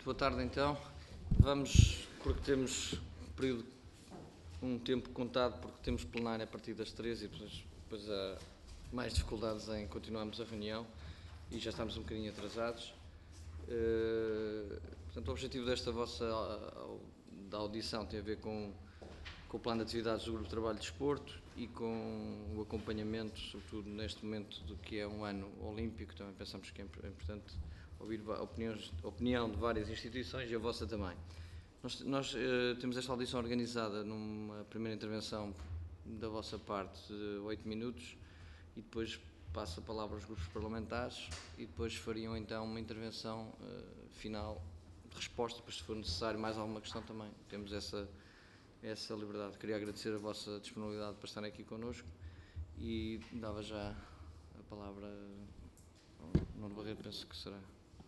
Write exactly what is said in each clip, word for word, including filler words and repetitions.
boa tarde então. Vamos, porque temos um período, um tempo contado, porque temos plenário a partir das treze e depois, depois há mais dificuldades em continuarmos a reunião e já estamos um bocadinho atrasados. Uh, portanto, o objetivo desta vossa da audição tem a ver com, com o plano de atividades do Grupo de Trabalho de Desporto e com o acompanhamento, sobretudo neste momento do que é um ano olímpico. Também pensamos que é importante ouvir a opiniões, a opinião de várias instituições e a vossa também. Nós, nós uh, temos esta audição organizada numa primeira intervenção da vossa parte de oito minutos e depois passo a palavra aos grupos parlamentares e depois fariam então uma intervenção uh, final de resposta, depois se for necessário mais alguma questão também. Temos essa, essa liberdade. Queria agradecer a vossa disponibilidade para estarem aqui connosco e dava já a palavra ao Nuno Barreiro, penso que será.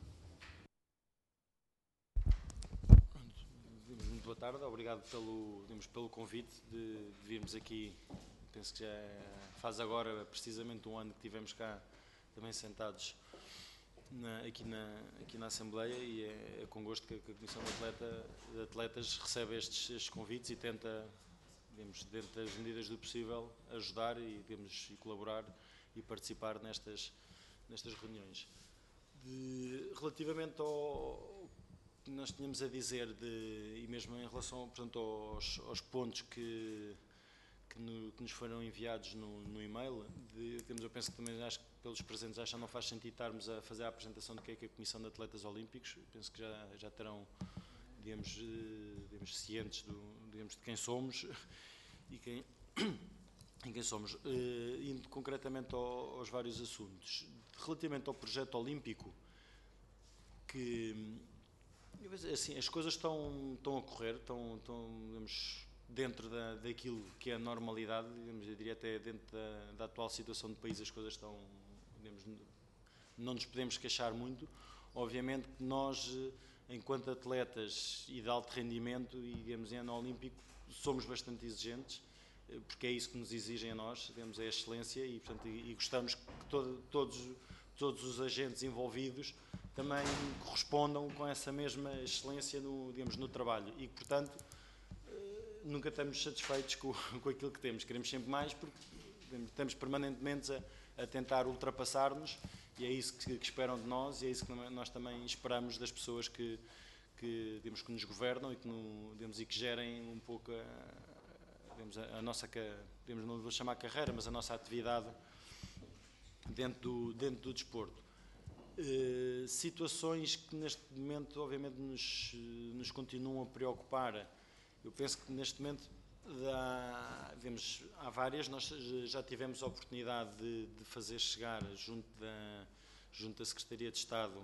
Muito boa tarde, obrigado pelo, digamos, pelo convite de, de virmos aqui. Penso que já faz agora precisamente um ano que estivemos cá também sentados na, aqui, na, aqui na Assembleia e é, é com gosto que a, que a Comissão de, Atleta, de Atletas recebe estes, estes convites e tenta, digamos, dentro das medidas do possível, ajudar e, digamos, e colaborar e participar nestas, nestas reuniões. De, relativamente ao que nós tínhamos a dizer, de, e mesmo em relação, portanto, aos, aos pontos que Que, no, que nos foram enviados no, no e-mail, de, temos, eu penso que também, acho que pelos presentes, acho que não faz sentido estarmos a fazer a apresentação do que é, que é a Comissão de Atletas Olímpicos. Eu penso que já, já terão, digamos, digamos cientes do, digamos, de quem somos e quem, em quem somos. Uh, indo concretamente ao, aos vários assuntos. Relativamente ao projeto olímpico, que, assim, as coisas estão, estão a correr, estão, estão digamos, dentro da, daquilo que é a normalidade, digamos, eu diria até dentro da, da atual situação do país as coisas estão, digamos, não nos podemos queixar muito. Obviamente que nós, enquanto atletas e de alto rendimento e, digamos, em ano olímpico, somos bastante exigentes, porque é isso que nos exigem a nós, digamos, é a excelência e, portanto, e, e gostamos que todo, todos, todos os agentes envolvidos também correspondam com essa mesma excelência no, digamos, no trabalho e, portanto, nunca estamos satisfeitos com, com aquilo que temos, queremos sempre mais porque estamos permanentemente a, a tentar ultrapassar-nos e é isso que, que esperam de nós e é isso que nós também esperamos das pessoas que, que, digamos, que nos governam e que, no, digamos, e que gerem um pouco a, digamos, a, a nossa, digamos, não vou chamar carreira, mas a nossa atividade dentro do, dentro do desporto. Uh, situações que neste momento obviamente nos, nos continuam a preocupar. Eu penso que neste momento há, vemos, há várias, nós já tivemos a oportunidade de, de fazer chegar junto da, junto da Secretaria de Estado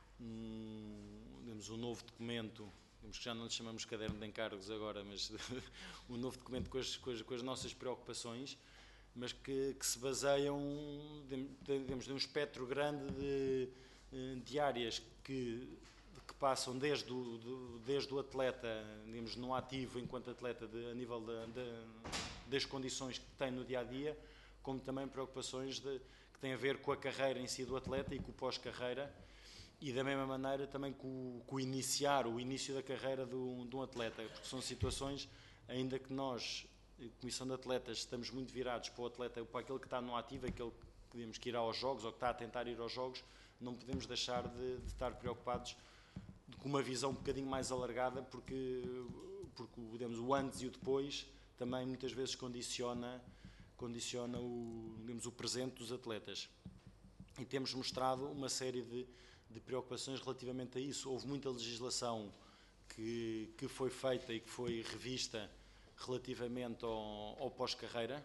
um, digamos, um novo documento, digamos que já não lhe chamamos caderno de encargos agora, mas um novo documento com as, com as, com as nossas preocupações, mas que, que se baseiam digamos, de um espectro grande de, de áreas que que passam desde o, do, desde o atleta, digamos, no ativo enquanto atleta, de, a nível de, de, das condições que tem no dia-a-dia, como também preocupações de, que têm a ver com a carreira em si do atleta e com o pós-carreira, e da mesma maneira também com, com o iniciar, o início da carreira do, de um atleta, porque são situações, ainda que nós, Comissão de Atletas, estamos muito virados para o atleta, para aquele que está no ativo, aquele que temos que ir aos jogos, ou que está a tentar ir aos jogos, não podemos deixar de, de estar preocupados com uma visão um bocadinho mais alargada, porque, porque digamos, o antes e o depois também muitas vezes condiciona, condiciona o, digamos, o presente dos atletas. E temos mostrado uma série de, de preocupações relativamente a isso. Houve muita legislação que, que foi feita e que foi revista relativamente ao, ao pós-carreira.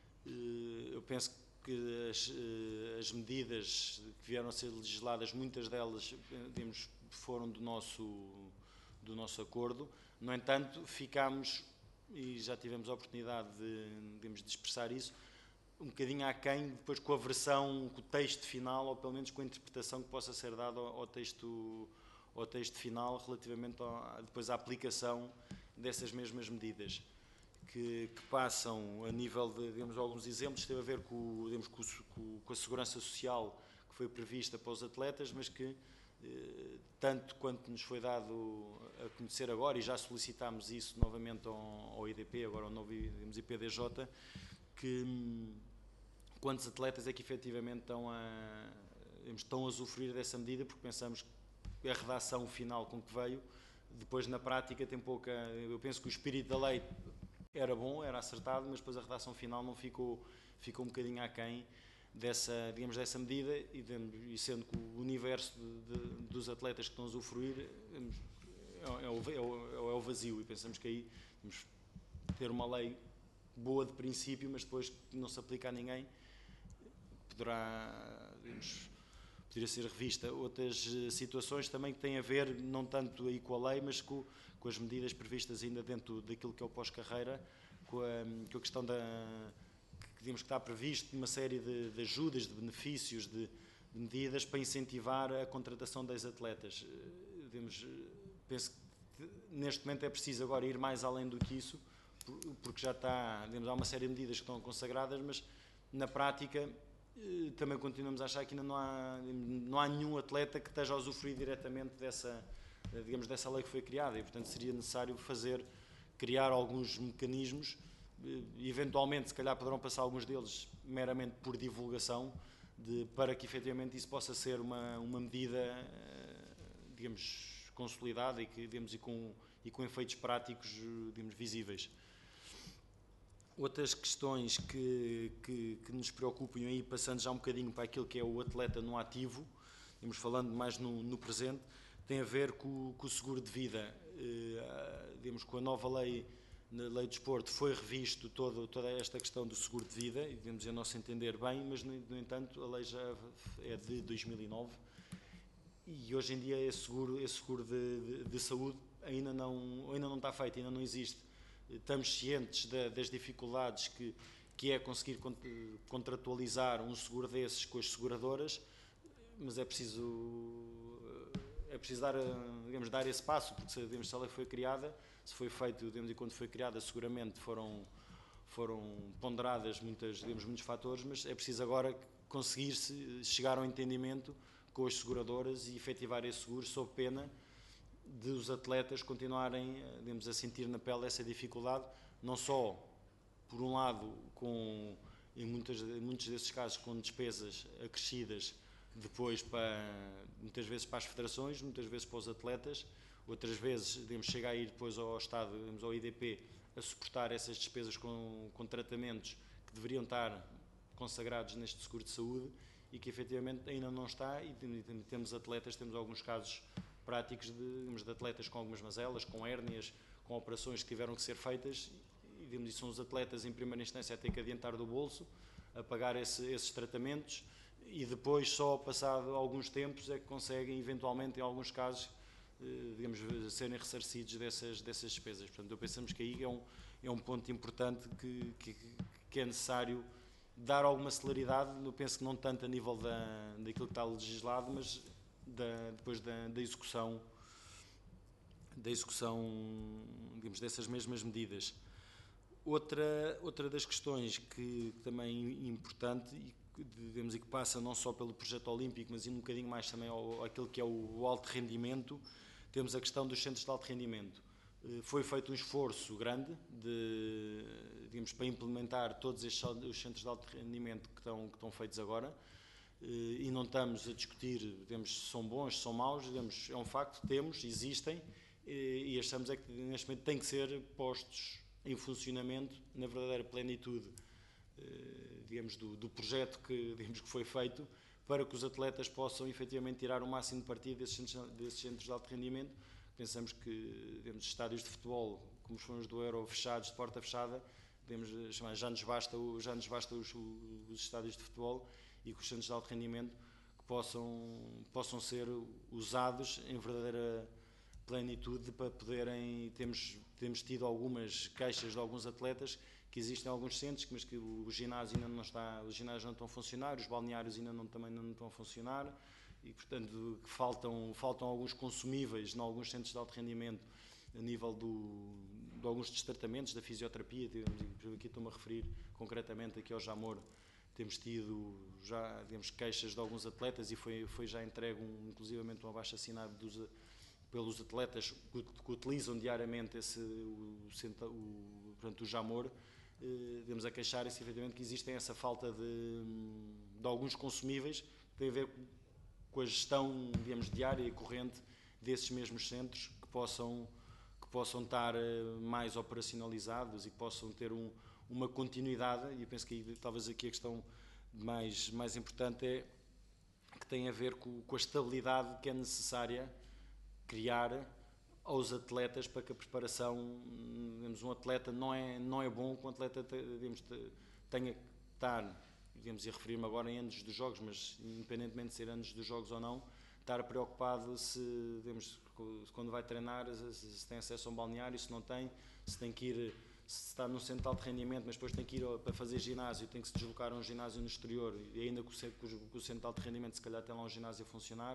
Eu penso que as, as medidas que vieram a ser legisladas, muitas delas, digamos, foram do nosso, do nosso acordo. No entanto, ficámos, e já tivemos a oportunidade de, digamos, de expressar isso, um bocadinho aquém depois com a versão, com o texto final, ou pelo menos com a interpretação que possa ser dada ao, ao, texto, ao texto final relativamente ao, depois à aplicação dessas mesmas medidas. Que, que passam a nível de, digamos, alguns exemplos, teve a ver com, digamos, com, com a segurança social, que foi prevista para os atletas, mas que, eh, tanto quanto nos foi dado a conhecer agora, e já solicitámos isso novamente ao, ao I D P, agora ao novo digamos, I P D J, que hum, quantos atletas é que efetivamente estão a, estão a usufruir dessa medida, porque pensamos que a redação final com que veio, depois na prática tem pouca, eu penso que o espírito da lei era bom, era acertado, mas depois a redação final não ficou, ficou um bocadinho aquém dessa, digamos, dessa medida, e, e sendo que o universo de, de, dos atletas que estão a usufruir é, é, o, é, o, é o vazio, e pensamos que aí vamos ter uma lei boa de princípio, mas depois que não se aplica a ninguém, poderá, digamos, poderia ser revista. Outras situações também que têm a ver, não tanto aí com a lei, mas com, com as medidas previstas ainda dentro daquilo que é o pós-carreira, com a, com a questão da... que digamos que está previsto uma série de, de ajudas, de benefícios, de, de medidas para incentivar a contratação das atletas. Digamos, penso que neste momento é preciso agora ir mais além do que isso, porque já está, digamos, há uma série de medidas que estão consagradas, mas na prática também continuamos a achar que ainda não há, não há nenhum atleta que esteja a usufruir diretamente dessa, digamos, dessa lei que foi criada, e portanto seria necessário fazer, criar alguns mecanismos, e eventualmente se calhar poderão passar alguns deles meramente por divulgação, de, para que efetivamente isso possa ser uma, uma medida, digamos, consolidada e, que, digamos, e, com, e com efeitos práticos, digamos, visíveis. Outras questões que, que, que nos preocupam, e aí passando já um bocadinho para aquilo que é o atleta no ativo, estamos falando mais no, no presente, tem a ver com, com o seguro de vida. Eh, digamos, com a nova lei, na lei do desporto, foi revisto todo, toda esta questão do seguro de vida, e devemos a nosso entender bem, mas no, no entanto a lei já é de dois mil e nove, e hoje em dia esse seguro, esse seguro de, de, de saúde ainda não, ainda não está feito, ainda não existe. Estamos cientes de, das dificuldades que, que é conseguir contratualizar um seguro desses com as seguradoras, mas é preciso, é preciso dar, digamos, dar esse passo, porque digamos, se a lei foi criada, se foi feito, digamos, e quando foi criada seguramente foram, foram ponderadas muitas, digamos, muitos fatores, mas é preciso agora conseguir-se chegar ao entendimento com as seguradoras e efetivar esse seguro, sob pena de os atletas continuarem, digamos, a sentir na pele essa dificuldade, não só, por um lado, com, em, muitas, em muitos desses casos, com despesas acrescidas depois, para, muitas vezes para as federações, muitas vezes para os atletas, outras vezes, digamos, chega a ir depois ao Estado, digamos, ao I D P, a suportar essas despesas com, com tratamentos que deveriam estar consagrados neste seguro de saúde e que efetivamente ainda não está, e temos atletas, temos alguns casos práticos de, digamos, de atletas com algumas mazelas, com hérnias, com operações que tiveram que ser feitas, e, digamos, e são os atletas em primeira instância a ter que adiantar do bolso, a pagar esse, esses tratamentos, e depois só passado alguns tempos é que conseguem eventualmente em alguns casos, digamos, serem ressarcidos dessas, dessas despesas. Portanto, eu pensamos que aí é um, é um ponto importante que, que, que é necessário dar alguma celeridade, eu penso que não tanto a nível da, daquilo que está legislado, mas Da, depois da, da execução da execução, digamos, dessas mesmas medidas. Outra, outra das questões que também é importante e que, digamos, e que passa não só pelo projeto olímpico, mas um bocadinho mais também ao, aquilo que é o, o alto rendimento, temos a questão dos centros de alto rendimento. Foi feito um esforço grande de, digamos, para implementar todos estes, os centros de alto rendimento que estão, que estão feitos agora, e não estamos a discutir, digamos, se são bons, se são maus, digamos, é um facto, temos, existem, e achamos é que neste momento têm que ser postos em funcionamento na verdadeira plenitude, digamos, do, do projeto que, digamos, que foi feito, para que os atletas possam efetivamente tirar o máximo de partido desses centros, desses centros de alto rendimento. Pensamos que, digamos, estádios de futebol, como foram os do Euro, fechados, de porta fechada, podemos chamar, já nos basta, já nos basta os, os estádios de futebol, e que os centros de alto rendimento que possam, possam ser usados em verdadeira plenitude para poderem, temos, temos tido algumas queixas de alguns atletas que existem alguns centros, mas que o ginásio ainda não está, os ginásios não estão a funcionar, os balneários ainda não, também não estão a funcionar, e portanto que faltam, faltam alguns consumíveis em alguns centros de alto rendimento a nível do, de alguns dos tratamentos da fisioterapia, digamos, aqui estou-me a referir concretamente aqui ao Jamor, temos tido já, digamos, queixas de alguns atletas e foi, foi já entregue, um, inclusivamente, um abaixo-assinado dos, pelos atletas que, que utilizam diariamente esse, o, o, portanto, o Jamor, eh, temos a queixarem-se, efetivamente, que existem essa falta de, de alguns consumíveis que têm a ver com a gestão, digamos, diária e corrente desses mesmos centros que possam, que possam estar mais operacionalizados e que possam ter um, uma continuidade, e eu penso que talvez aqui a questão mais, mais importante é que tem a ver com, com a estabilidade que é necessária criar aos atletas para que a preparação, digamos, um atleta não é, não é bom que um atleta, digamos, tenha que estar, digamos, e referir-me agora em anos dos jogos, mas independentemente de ser anos dos jogos ou não, estar preocupado se, digamos, quando vai treinar, se, se tem acesso a um balneário, se não tem, se tem que ir, se está num centro de rendimento, mas depois tem que ir para fazer ginásio, tem que se deslocar a um ginásio no exterior, e ainda com o centro de rendimento se calhar tem lá um ginásio a funcionar.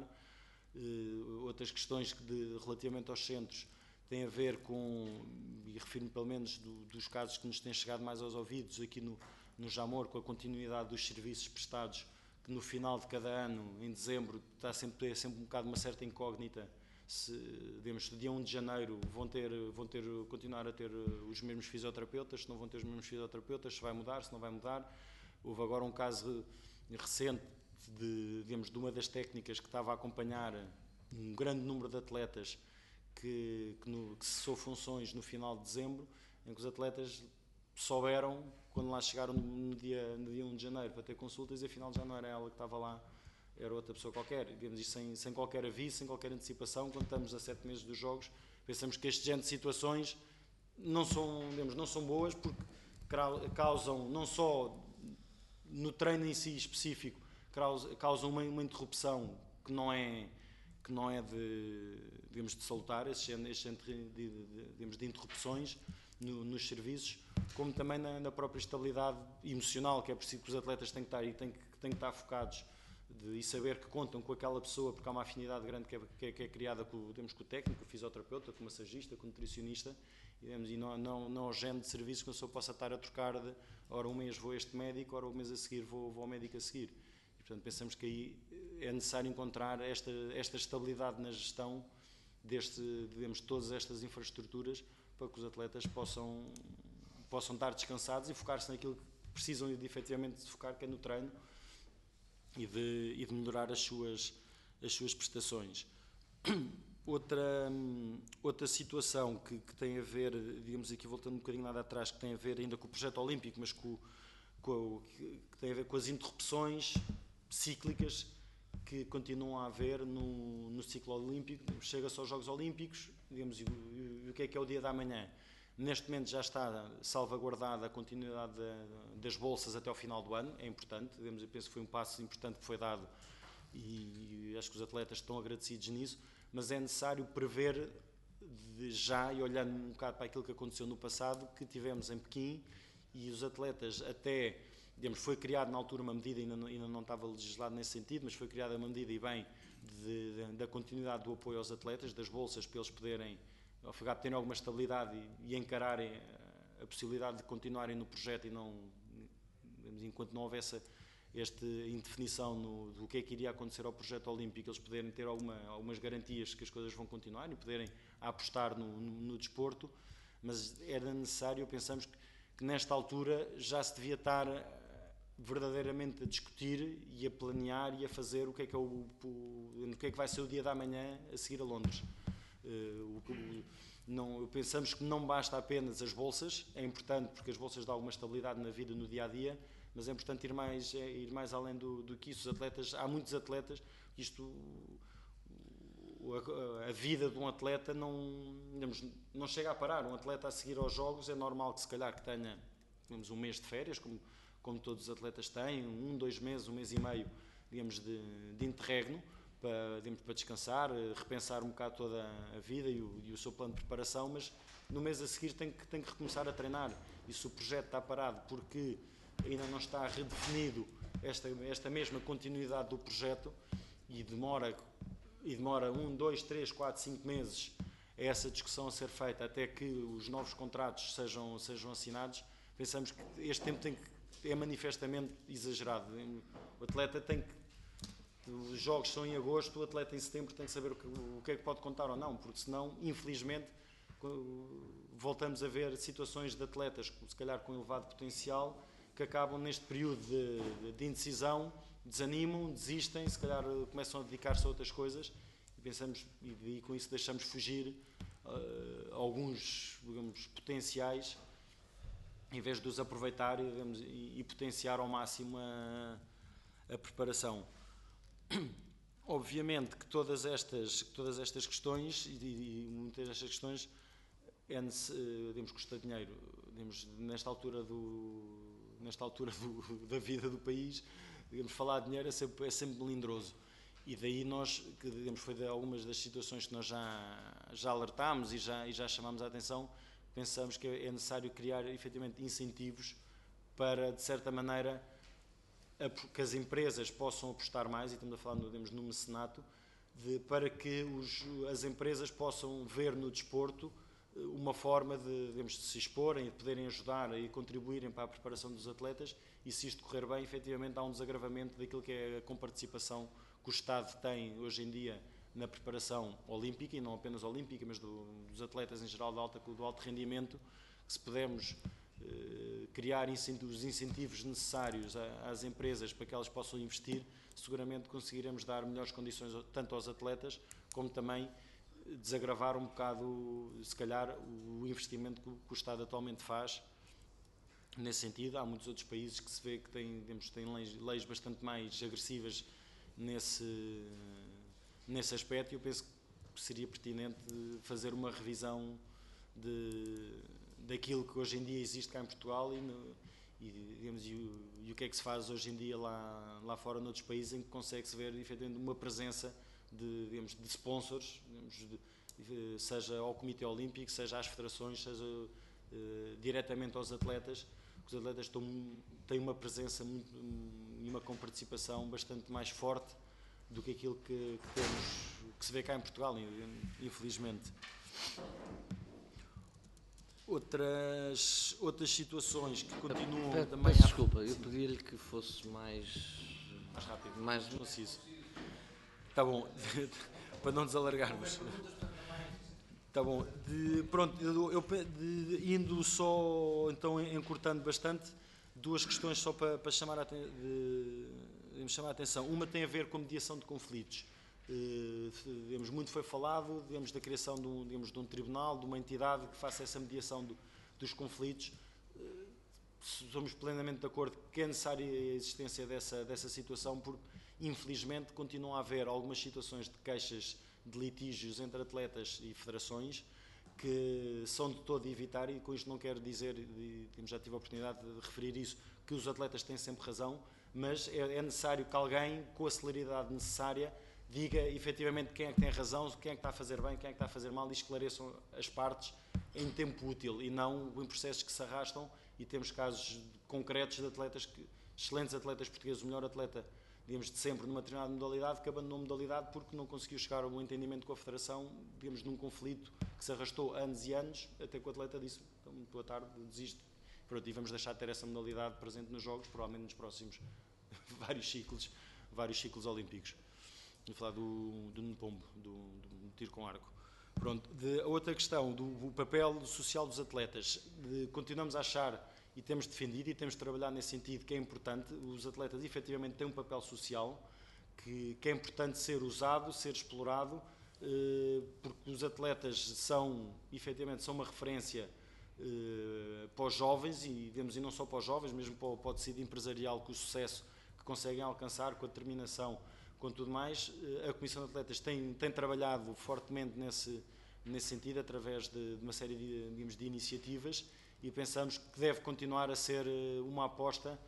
Uh, outras questões que de, relativamente aos centros têm a ver com, e refiro-me pelo menos do, dos casos que nos têm chegado mais aos ouvidos aqui no, no Jamor, com a continuidade dos serviços prestados, que no final de cada ano, em dezembro, está sempre, é sempre um bocado uma certa incógnita, se, digamos, no dia um de janeiro vão ter, vão ter, continuar a ter os mesmos fisioterapeutas, se não vão ter os mesmos fisioterapeutas, se vai mudar, se não vai mudar. Houve agora um caso recente de, digamos, de uma das técnicas que estava a acompanhar um grande número de atletas que, que, no, que cessou funções no final de dezembro, em que os atletas souberam, quando lá chegaram no dia, no dia um de janeiro para ter consultas, e afinal já não era ela que estava lá, era outra pessoa qualquer. Digamos isto sem, sem qualquer aviso, sem qualquer antecipação. Quando estamos a sete meses dos jogos, pensamos que este género de situações não são, digamos, não são boas, porque causam, não só no treino em si específico, causam uma, uma interrupção que não é, que não é de, digamos, de salutar, esse género de, de, de, digamos, de interrupções no, nos serviços, como também na, na própria estabilidade emocional, que é preciso que os atletas têm que estar, e têm que, têm que estar focados de, e saber que contam com aquela pessoa, porque há uma afinidade grande que é, que é, que é criada com, digamos, com o técnico, com o fisioterapeuta, com o massagista, com o nutricionista, e, digamos, e não, não, não é o género de serviço que a pessoa possa estar a trocar de, ora um mês vou a este médico, ora um mês a seguir vou, vou ao médico a seguir. E, portanto, pensamos que aí é necessário encontrar esta, esta estabilidade na gestão deste, digamos, de todas estas infraestruturas, para que os atletas possam, possam estar descansados e focar-se naquilo que precisam de, efetivamente, de focar, que é no treino, e de, e de melhorar as suas, as suas prestações. Outra, outra situação que, que tem a ver, digamos aqui voltando um bocadinho nada atrás, que tem a ver ainda com o projeto olímpico, mas com, com, que tem a ver com as interrupções cíclicas que continuam a haver no, no ciclo olímpico. Chega-se aos Jogos Olímpicos, digamos, e, e, e o que é que é o dia da manhã? Neste momento já está salvaguardada a continuidade de, das bolsas até ao final do ano, é importante, digamos, eu penso que foi um passo importante que foi dado, e, e acho que os atletas estão agradecidos nisso, mas é necessário prever de já, e olhando um bocado para aquilo que aconteceu no passado, que tivemos em Pequim, e os atletas até, digamos, foi criado na altura uma medida, ainda não, ainda não estava legislado nesse sentido, mas foi criada uma medida, e bem, de, de, da continuidade do apoio aos atletas, das bolsas, para eles poderem, ao ficar, terem alguma estabilidade e, e encararem a, a possibilidade de continuarem no projeto e não, digamos, enquanto não houvesse esta indefinição no, do que é que iria acontecer ao projeto olímpico, eles poderem ter alguma, algumas garantias que as coisas vão continuar e poderem apostar no, no, no desporto, mas era necessário, pensamos que, que nesta altura já se devia estar verdadeiramente a discutir e a planear e a fazer o que é que, é o, o, o que, é que vai ser o dia da manhã a seguir a Londres. Uh, o, o, não, pensamos que não basta apenas as bolsas, é importante porque as bolsas dão alguma estabilidade na vida, no dia-a-dia, mas é importante ir mais, é, ir mais além do, do que isso. Os atletas, há muitos atletas, isto, a, a vida de um atleta não, digamos, não chega a parar. Um atleta a seguir aos jogos é normal que se calhar que tenha, digamos, um mês de férias, como, como todos os atletas têm, um, dois meses, um mês e meio, digamos, de, de interregno, para, digamos, para descansar, repensar um bocado toda a vida e o, e o seu plano de preparação, mas no mês a seguir tem que, tem que recomeçar a treinar. E se o projeto está parado porque ainda não está redefinido esta, esta mesma continuidade do projeto, e demora, e demora um, dois, três, quatro, cinco meses a essa discussão a ser feita até que os novos contratos sejam, sejam assinados, pensamos que este tempo tem que, é manifestamente exagerado. O atleta tem que, os jogos são em agosto, o atleta em setembro tem que saber o que, o que é que pode contar ou não, porque senão, infelizmente, voltamos a ver situações de atletas, se calhar com elevado potencial, que acabam neste período de, de indecisão, desanimam, desistem, se calhar começam a dedicar-se a outras coisas e pensamos, e, e com isso deixamos fugir uh, alguns, digamos, potenciais, em vez de os aproveitar, digamos, e, e potenciar ao máximo a, a preparação. Obviamente que todas estas, todas estas questões, e, e muitas destas questões, é, digamos, custa dinheiro. Digamos, nesta altura, do, nesta altura do, da vida do país, digamos, falar de dinheiro é sempre, é sempre melindroso. E daí nós, que, digamos, foi de algumas das situações que nós já, já alertámos e já, e já chamámos a atenção, pensamos que é necessário criar, efetivamente, incentivos para, de certa maneira, que as empresas possam apostar mais, e estamos a falar, digamos, no mecenato, de, para que os, as empresas possam ver no desporto uma forma de, digamos, de se exporem, de poderem ajudar e contribuírem para a preparação dos atletas, e se isto correr bem, efetivamente há um desagravamento daquilo que é a comparticipação que o Estado tem hoje em dia na preparação olímpica, e não apenas olímpica, mas do, dos atletas em geral do alto, do alto rendimento, que se pudermos eh, criar incentivos, os incentivos necessários às empresas para que elas possam investir, seguramente conseguiremos dar melhores condições tanto aos atletas, como também desagravar um bocado, se calhar, o investimento que o Estado atualmente faz nesse sentido. Há muitos outros países que se vê que têm, digamos, têm leis, leis bastante mais agressivas nesse, nesse aspecto, e eu penso que seria pertinente fazer uma revisão de, daquilo que hoje em dia existe cá em Portugal e, no, e, digamos, e, o, e o que é que se faz hoje em dia lá, lá fora noutros países, em que consegue-se ver efetivamente uma presença de, digamos, de sponsors, digamos, de, seja ao Comitê Olímpico, seja às federações, seja uh, diretamente aos atletas, que os atletas estão, têm uma presença muito, e uma comparticipação bastante mais forte do que aquilo que, que temos, que se vê cá em Portugal, infelizmente. Outras, outras situações que continuam Pe também... Peço desculpa, eu pedi-lhe que fosse mais... Mais rápido, mais conciso. Está bom, para não nos alargarmos. Está bom, de, pronto, eu, eu de, indo só, então, encurtando bastante, duas questões só para, para chamar, a, de, de chamar a atenção. Uma tem a ver com a mediação de conflitos. Uh, digamos, muito foi falado, digamos, da criação de um, digamos, de um tribunal, de uma entidade que faça essa mediação do, dos conflitos. Uh, somos plenamente de acordo que é necessária a existência dessa, dessa situação, porque infelizmente continuam a haver algumas situações de queixas, de litígios entre atletas e federações que são de todo evitar, e com isto não quero dizer, e já tive a oportunidade de referir isso, que os atletas têm sempre razão, mas é, é necessário que alguém, com a celeridade necessária, diga efetivamente quem é que tem razão, quem é que está a fazer bem, quem é que está a fazer mal, e esclareçam as partes em tempo útil e não em processos que se arrastam. E temos casos concretos de atletas, que, excelentes atletas portugueses, o melhor atleta, digamos, de sempre numa determinada modalidade, que abandonou a modalidade porque não conseguiu chegar a um entendimento com a federação, digamos, num conflito que se arrastou anos e anos, até que o atleta disse, então, muito boa tarde, desisto. Pronto, e vamos deixar de ter essa modalidade presente nos Jogos, provavelmente nos próximos vários ciclos, vários ciclos olímpicos. Vou falar do, do Pombo, do, do tiro com arco. Pronto, de, outra questão, do, do papel social dos atletas. De, continuamos a achar, e temos defendido, e temos trabalhado nesse sentido, que é importante, os atletas efetivamente têm um papel social, que, que é importante ser usado, ser explorado, eh, porque os atletas são, efetivamente, são uma referência eh, para os jovens, e, digamos, e não só para os jovens, mesmo para o, para o tecido empresarial, com o sucesso que conseguem alcançar, com a determinação, com tudo mais. A Comissão de Atletas tem, tem trabalhado fortemente nesse, nesse sentido, através de, de uma série de, digamos, de iniciativas, e pensamos que deve continuar a ser uma aposta,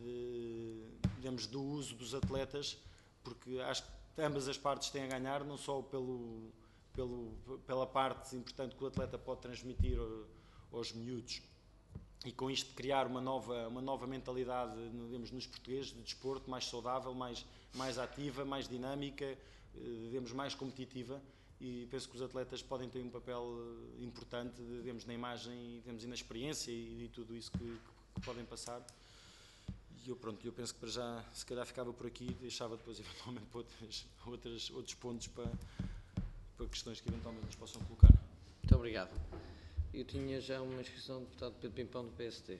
de, digamos, do uso dos atletas, porque acho que ambas as partes têm a ganhar, não só pelo, pelo, pela parte importante que o atleta pode transmitir aos miúdos, e com isto criar uma nova, uma nova mentalidade, digamos, nos portugueses de desporto, mais saudável, mais, mais ativa, mais dinâmica, digamos, mais competitiva, e penso que os atletas podem ter um papel importante, digamos, na imagem, digamos, e na experiência e, e tudo isso que, que podem passar. E eu, pronto, eu penso que para já, se calhar ficava por aqui, deixava depois eventualmente para outras, outras, outros pontos para, para questões que eventualmente nos possam colocar. Muito obrigado. Eu tinha já uma inscrição do deputado Pedro Pimpão do P S D.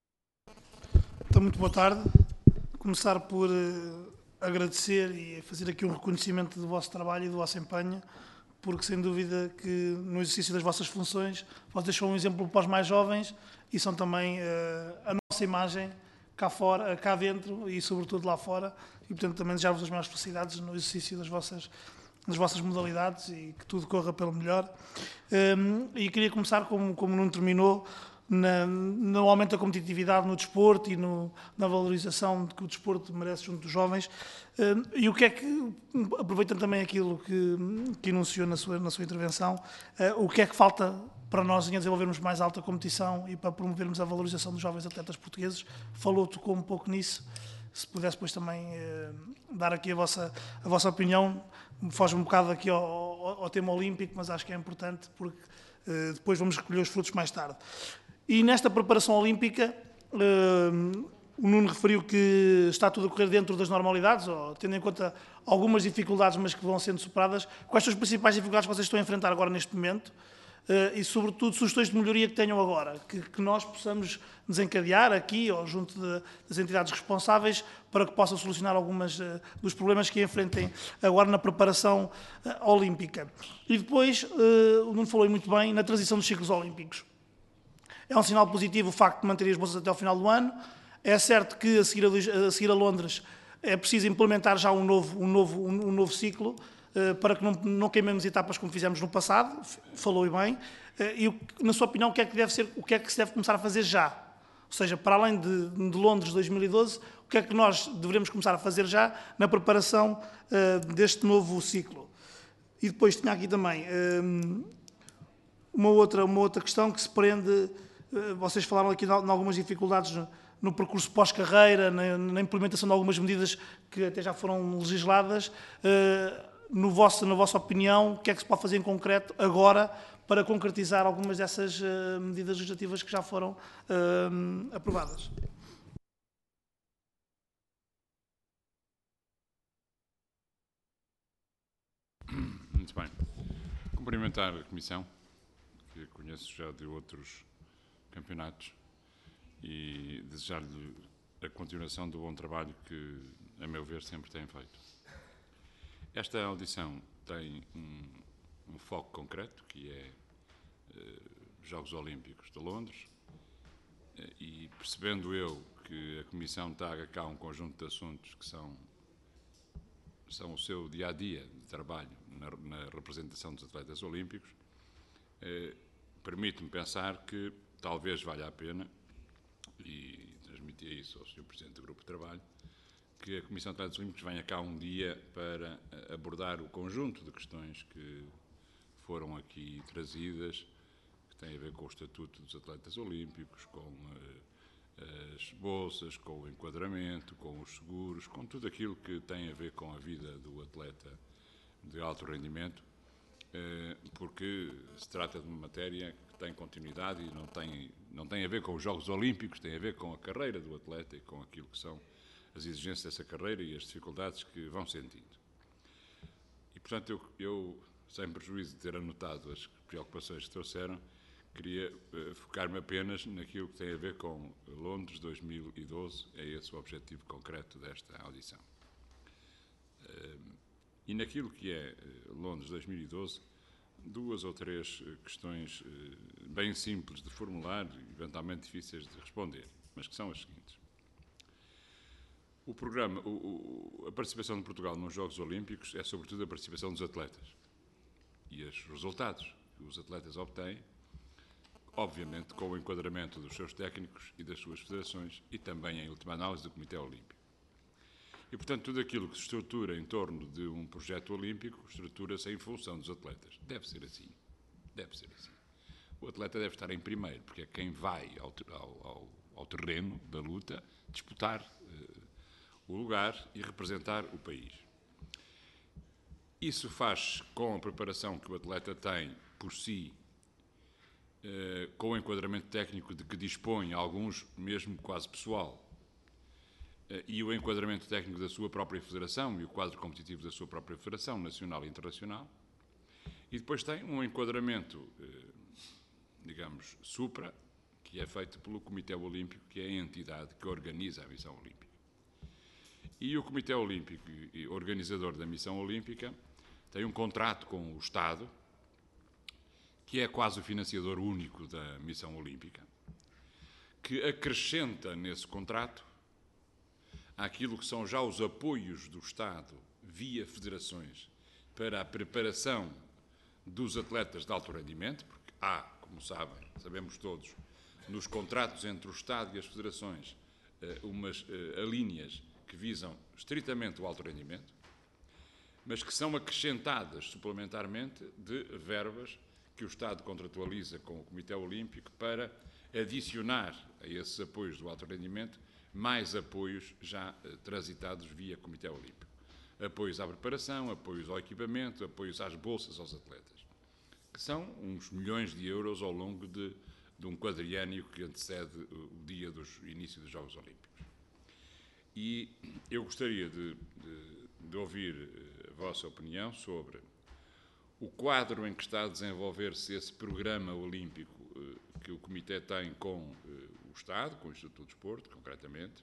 Então, muito boa tarde. Começar por uh, agradecer e fazer aqui um reconhecimento do vosso trabalho e do vosso empenho, porque sem dúvida que no exercício das vossas funções vocês são um exemplo para os mais jovens e são também uh, a nossa imagem cá fora, cá dentro e sobretudo lá fora, e portanto também desejar-vos as maiores felicidades no exercício das vossas, das vossas modalidades e que tudo corra pelo melhor. Um, e queria começar como, como não terminou, Na, no aumento da competitividade no desporto e no, na valorização que o desporto merece junto dos jovens. Uh, e o que é que, aproveitando também aquilo que, que enunciou na sua, na sua intervenção, uh, o que é que falta para nós em desenvolvermos mais alta competição e para promovermos a valorização dos jovens atletas portugueses? Falou, tocou um pouco nisso. Se pudesse depois também uh, dar aqui a vossa, a vossa opinião, foge um bocado aqui ao, ao, ao tema olímpico, mas acho que é importante porque uh, depois vamos recolher os frutos mais tarde. E nesta preparação olímpica, uh, o Nuno referiu que está tudo a correr dentro das normalidades, ou, tendo em conta algumas dificuldades, mas que vão sendo superadas. Quais são as principais dificuldades que vocês estão a enfrentar agora neste momento? Uh, e, sobretudo, sugestões de melhoria que tenham agora, que, que nós possamos desencadear aqui, ou junto de, das entidades responsáveis, para que possam solucionar alguns uh, dos problemas que enfrentem agora na preparação uh, olímpica. E depois, uh, o Nuno falou muito bem na transição dos ciclos olímpicos. É um sinal positivo o facto de manter as bolsas até ao final do ano. É certo que a seguir a, a, seguir a Londres é preciso implementar já um novo, um novo, um, um novo ciclo uh, para que não, não queimemos etapas como fizemos no passado. Falou e bem. Uh, e, o, na sua opinião, o que é que deve ser, o que é que se deve começar a fazer já? Ou seja, para além de, de Londres dois mil e doze, o que é que nós devemos começar a fazer já na preparação uh, deste novo ciclo? E depois tinha aqui também uh, uma, outra, uma outra questão que se prende. Vocês falaram aqui de algumas dificuldades no, no percurso pós-carreira, na, na implementação de algumas medidas que até já foram legisladas. No vosso, na vossa opinião, o que é que se pode fazer em concreto agora para concretizar algumas dessas uh, medidas legislativas que já foram uh, aprovadas? Muito bem. Cumprimentar a Comissão, que conheço já de outros campeonatos, e desejar-lhe a continuação do bom trabalho que, a meu ver, sempre tem feito. Esta audição tem um, um foco concreto, que é eh, Jogos Olímpicos de Londres, eh, e percebendo eu que a Comissão traga cá um conjunto de assuntos que são, são o seu dia-a-dia de trabalho na, na representação dos atletas olímpicos, eh, permite-me pensar que talvez valha a pena, e transmitia isso ao senhor Presidente do Grupo de Trabalho, que a Comissão de Atletas Olímpicos venha cá um dia para abordar o conjunto de questões que foram aqui trazidas, que têm a ver com o Estatuto dos Atletas Olímpicos, com uh, as bolsas, com o enquadramento, com os seguros, com tudo aquilo que tem a ver com a vida do atleta de alto rendimento, uh, porque se trata de uma matéria que tem continuidade e não tem, não tem a ver com os Jogos Olímpicos, tem a ver com a carreira do atleta e com aquilo que são as exigências dessa carreira e as dificuldades que vão sentindo. E, portanto, eu, eu sem prejuízo de ter anotado as preocupações que trouxeram, queria uh, focar-me apenas naquilo que tem a ver com Londres dois mil e doze, é esse o objetivo concreto desta audição. Uh, e naquilo que é uh, Londres dois mil e doze, duas ou três uh, questões uh, bem simples de formular e eventualmente difíceis de responder, mas que são as seguintes. O programa, o, o, a participação de Portugal nos Jogos Olímpicos é sobretudo a participação dos atletas e os resultados que os atletas obtêm, obviamente com o enquadramento dos seus técnicos e das suas federações e também, em última análise, do Comitê Olímpico. E, portanto, tudo aquilo que se estrutura em torno de um projeto olímpico estrutura-se em função dos atletas. Deve ser assim. Deve ser assim. O atleta deve estar em primeiro, porque é quem vai ao, ao, ao terreno da luta disputar uh, o lugar e representar o país. Isso faz com a preparação que o atleta tem por si, eh, com o enquadramento técnico de que dispõe, alguns mesmo quase pessoal, e o enquadramento técnico da sua própria federação e o quadro competitivo da sua própria federação, nacional e internacional. E depois tem um enquadramento, digamos, supra, que é feito pelo Comitê Olímpico, que é a entidade que organiza a missão olímpica. E o Comitê Olímpico, organizador da missão olímpica, tem um contrato com o Estado, que é quase o financiador único da missão olímpica, que acrescenta nesse contrato àquilo que são já os apoios do Estado via federações para a preparação dos atletas de alto rendimento, porque há, como sabem, sabemos todos, nos contratos entre o Estado e as federações, umas alíneas que visam estritamente o alto rendimento, mas que são acrescentadas suplementarmente de verbas que o Estado contratualiza com o Comitê Olímpico para adicionar a esses apoios do alto rendimento mais apoios já transitados via Comitê Olímpico. Apoios à preparação, apoios ao equipamento, apoios às bolsas aos atletas, que são uns milhões de euros ao longo de, de um quadriênio que antecede o dia do início dos Jogos Olímpicos. E eu gostaria de, de, de ouvir a vossa opinião sobre o quadro em que está a desenvolver-se esse programa olímpico que o Comitê tem com o Estado, com o Instituto do Desporto, concretamente,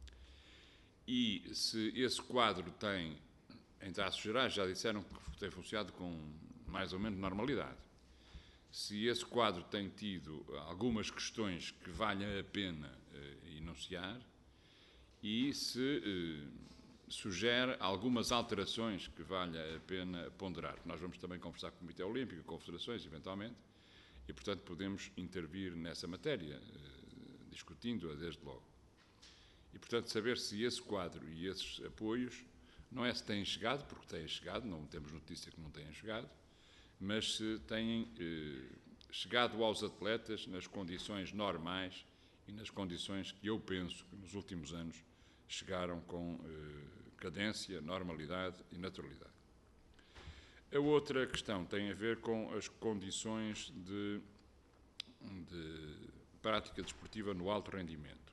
e se esse quadro tem, em traços gerais, já disseram que tem funcionado com mais ou menos normalidade. Se esse quadro tem tido algumas questões que valha a pena uh, enunciar e se uh, sugere algumas alterações que valha a pena ponderar. Nós vamos também conversar com o Comitê Olímpico, com federações, eventualmente, e, portanto, podemos intervir nessa matéria, uh, discutindo-a desde logo. E, portanto, saber se esse quadro e esses apoios, não é se têm chegado, porque têm chegado, não temos notícia que não tenham chegado, mas se têm eh, chegado aos atletas nas condições normais e nas condições que eu penso que nos últimos anos chegaram com eh, cadência, normalidade e naturalidade. A outra questão tem a ver com as condições de, de prática desportiva no alto rendimento.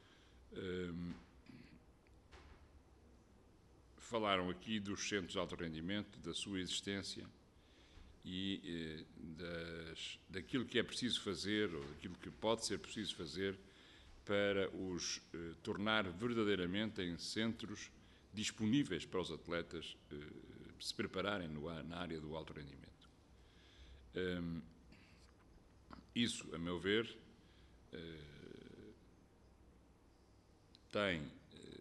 Um, falaram aqui dos centros de alto rendimento, da sua existência e eh, das, daquilo que é preciso fazer, ou daquilo que pode ser preciso fazer para os eh, tornar verdadeiramente em centros disponíveis para os atletas eh, se prepararem no, na área do alto rendimento. Um, isso, a meu ver, eh, tem eh,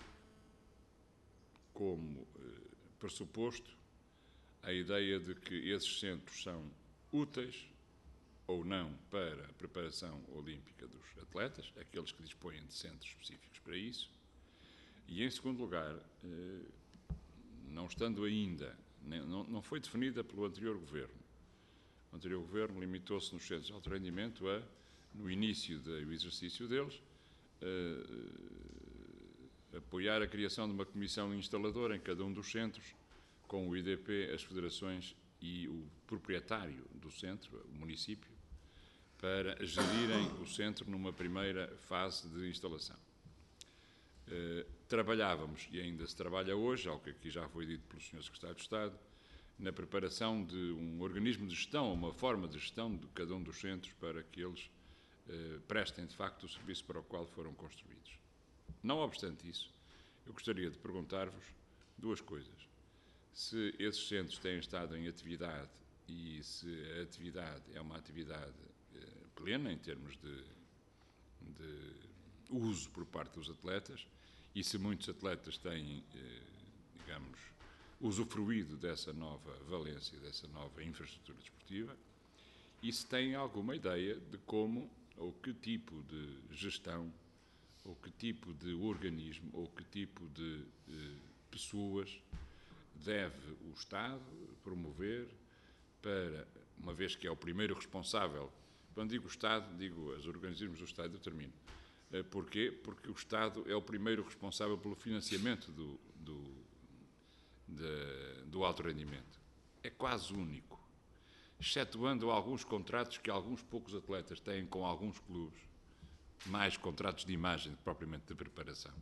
como eh, pressuposto a ideia de que esses centros são úteis ou não para a preparação olímpica dos atletas, aqueles que dispõem de centros específicos para isso, e, em segundo lugar, eh, não estando ainda, não, não foi definida pelo anterior governo. O anterior governo limitou-se nos centros de alto rendimento a, no início do exercício deles, eh, apoiar a criação de uma comissão instaladora em cada um dos centros, com o I D P, as federações e o proprietário do centro, o município, para gerirem o centro numa primeira fase de instalação. Uh, trabalhávamos, e ainda se trabalha hoje, ao que aqui já foi dito pelo senhor Secretário de Estado, na preparação de um organismo de gestão, uma forma de gestão de cada um dos centros para que eles uh, prestem, de facto, o serviço para o qual foram construídos. Não obstante isso, eu gostaria de perguntar-vos duas coisas. Se esses centros têm estado em atividade e se a atividade é uma atividade eh, plena em termos de, de uso por parte dos atletas e se muitos atletas têm, eh, digamos, usufruído dessa nova valência, dessa nova infraestrutura desportiva e se têm alguma ideia de como ou que tipo de gestão ou que tipo de organismo ou que tipo de eh, pessoas deve o Estado promover para, uma vez que é o primeiro responsável, quando digo o Estado, digo os organismos do Estado, eu termino. Porquê? Porque o Estado é o primeiro responsável pelo financiamento do, do, de, do alto rendimento. É quase único, excetuando alguns contratos que alguns poucos atletas têm com alguns clubes, mais contratos de imagem propriamente de preparação.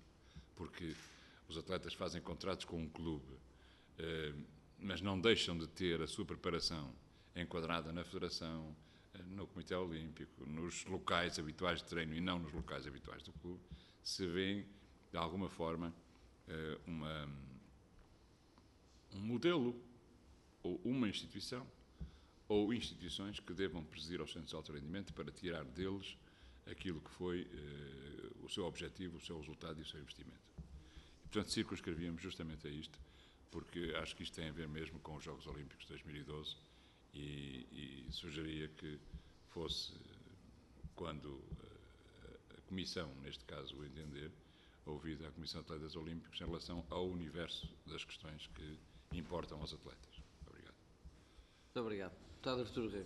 porque os atletas fazem contratos com um clube, mas não deixam de ter a sua preparação enquadrada na Federação, no Comitê Olímpico, nos locais habituais de treino e não nos locais habituais do clube, se vê, de alguma forma, uma, um modelo ou uma instituição ou instituições que devam presidir aos centros de alto rendimento para tirar deles aquilo que foi uh, o seu objetivo, o seu resultado e o seu investimento. E, portanto, circunscrevíamos justamente a isto, porque acho que isto tem a ver mesmo com os Jogos Olímpicos de dois mil e doze e, e sugeria que fosse, quando uh, a Comissão, neste caso, o entender, ouvida a Comissão de Atletas Olímpicos em relação ao universo das questões que importam aos atletas. Obrigado. Muito obrigado. Deputado Artur Rego.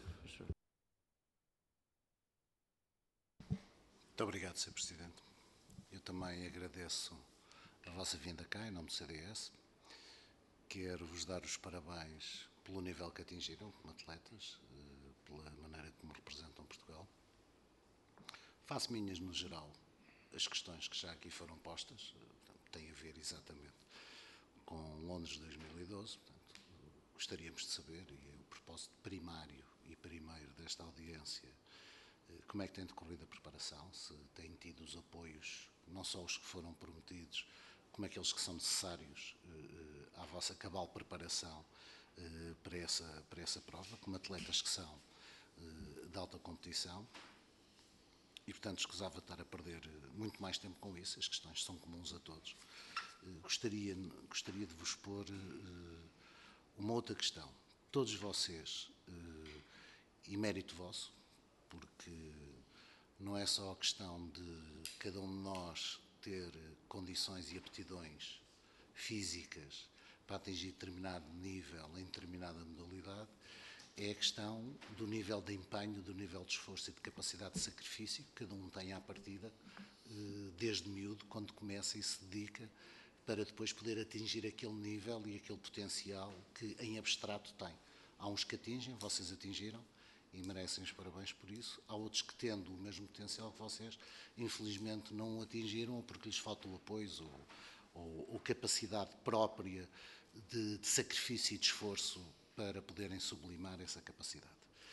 Muito obrigado, senhor Presidente. Eu também agradeço a vossa vinda cá, em nome do C D S. Quero-vos dar os parabéns pelo nível que atingiram como atletas, pela maneira como representam Portugal. Faço minhas, no geral, as questões que já aqui foram postas, portanto, têm a ver exatamente com Londres de dois mil e doze. Portanto, gostaríamos de saber, e é o propósito primário e primeiro desta audiência, como é que tem decorrido a preparação, se têm tido os apoios, não só os que foram prometidos, como aqueles que são necessários eh, à vossa cabal preparação eh, para, essa, para essa prova, como atletas que são eh, de alta competição. E, portanto, escusava estar a perder muito mais tempo com isso, as questões são comuns a todos. Eh, gostaria, gostaria de vos pôr eh, uma outra questão. Todos vocês, eh, e mérito vosso, porque não é só a questão de cada um de nós ter condições e aptidões físicas para atingir determinado nível em determinada modalidade, é a questão do nível de empenho, do nível de esforço e de capacidade de sacrifício que cada um tem à partida, desde miúdo, quando começa e se dedica, para depois poder atingir aquele nível e aquele potencial que em abstrato tem. Há uns que atingem, vocês atingiram, e merecem os parabéns por isso. Há outros que, tendo o mesmo potencial que vocês, infelizmente não o atingiram, ou porque lhes falta o apoio ou, ou, ou capacidade própria de, de sacrifício e de esforço para poderem sublimar essa capacidade.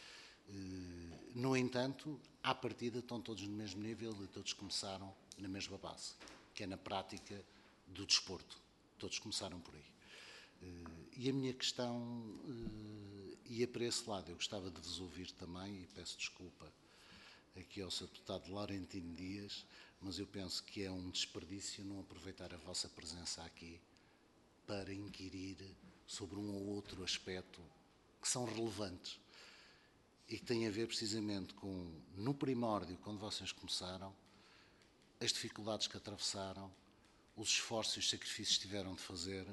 No entanto, à partida estão todos no mesmo nível e todos começaram na mesma base, que é na prática do desporto. Todos começaram por aí. E a minha questão ia para esse lado. Eu gostava de vos ouvir também, e peço desculpa aqui ao senhor deputado Laurentino Dias, mas eu penso que é um desperdício não aproveitar a vossa presença aqui para inquirir sobre um ou outro aspecto que são relevantes e que têm a ver precisamente com, no primórdio, quando vocês começaram, as dificuldades que atravessaram, os esforços e os sacrifícios que tiveram de fazer,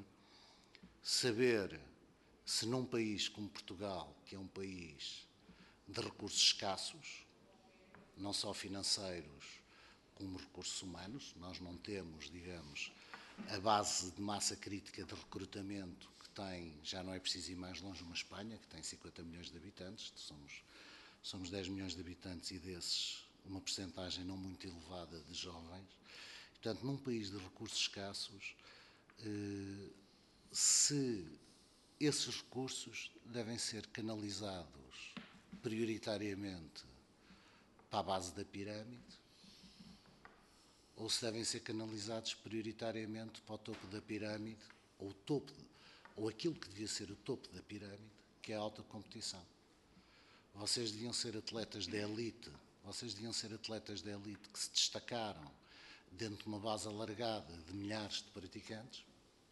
saber se num país como Portugal, que é um país de recursos escassos, não só financeiros, como recursos humanos, nós não temos, digamos, a base de massa crítica de recrutamento que tem, já não é preciso ir mais longe, uma Espanha, que tem cinquenta milhões de habitantes, somos, somos dez milhões de habitantes e desses uma percentagem não muito elevada de jovens. Portanto, num país de recursos escassos, eh, se esses recursos devem ser canalizados prioritariamente para a base da pirâmide ou se devem ser canalizados prioritariamente para o topo da pirâmide ou, o topo, ou aquilo que devia ser o topo da pirâmide, que é a alta competição. Vocês deviam ser atletas de elite, vocês deviam ser atletas de elite que se destacaram dentro de uma base alargada de milhares de praticantes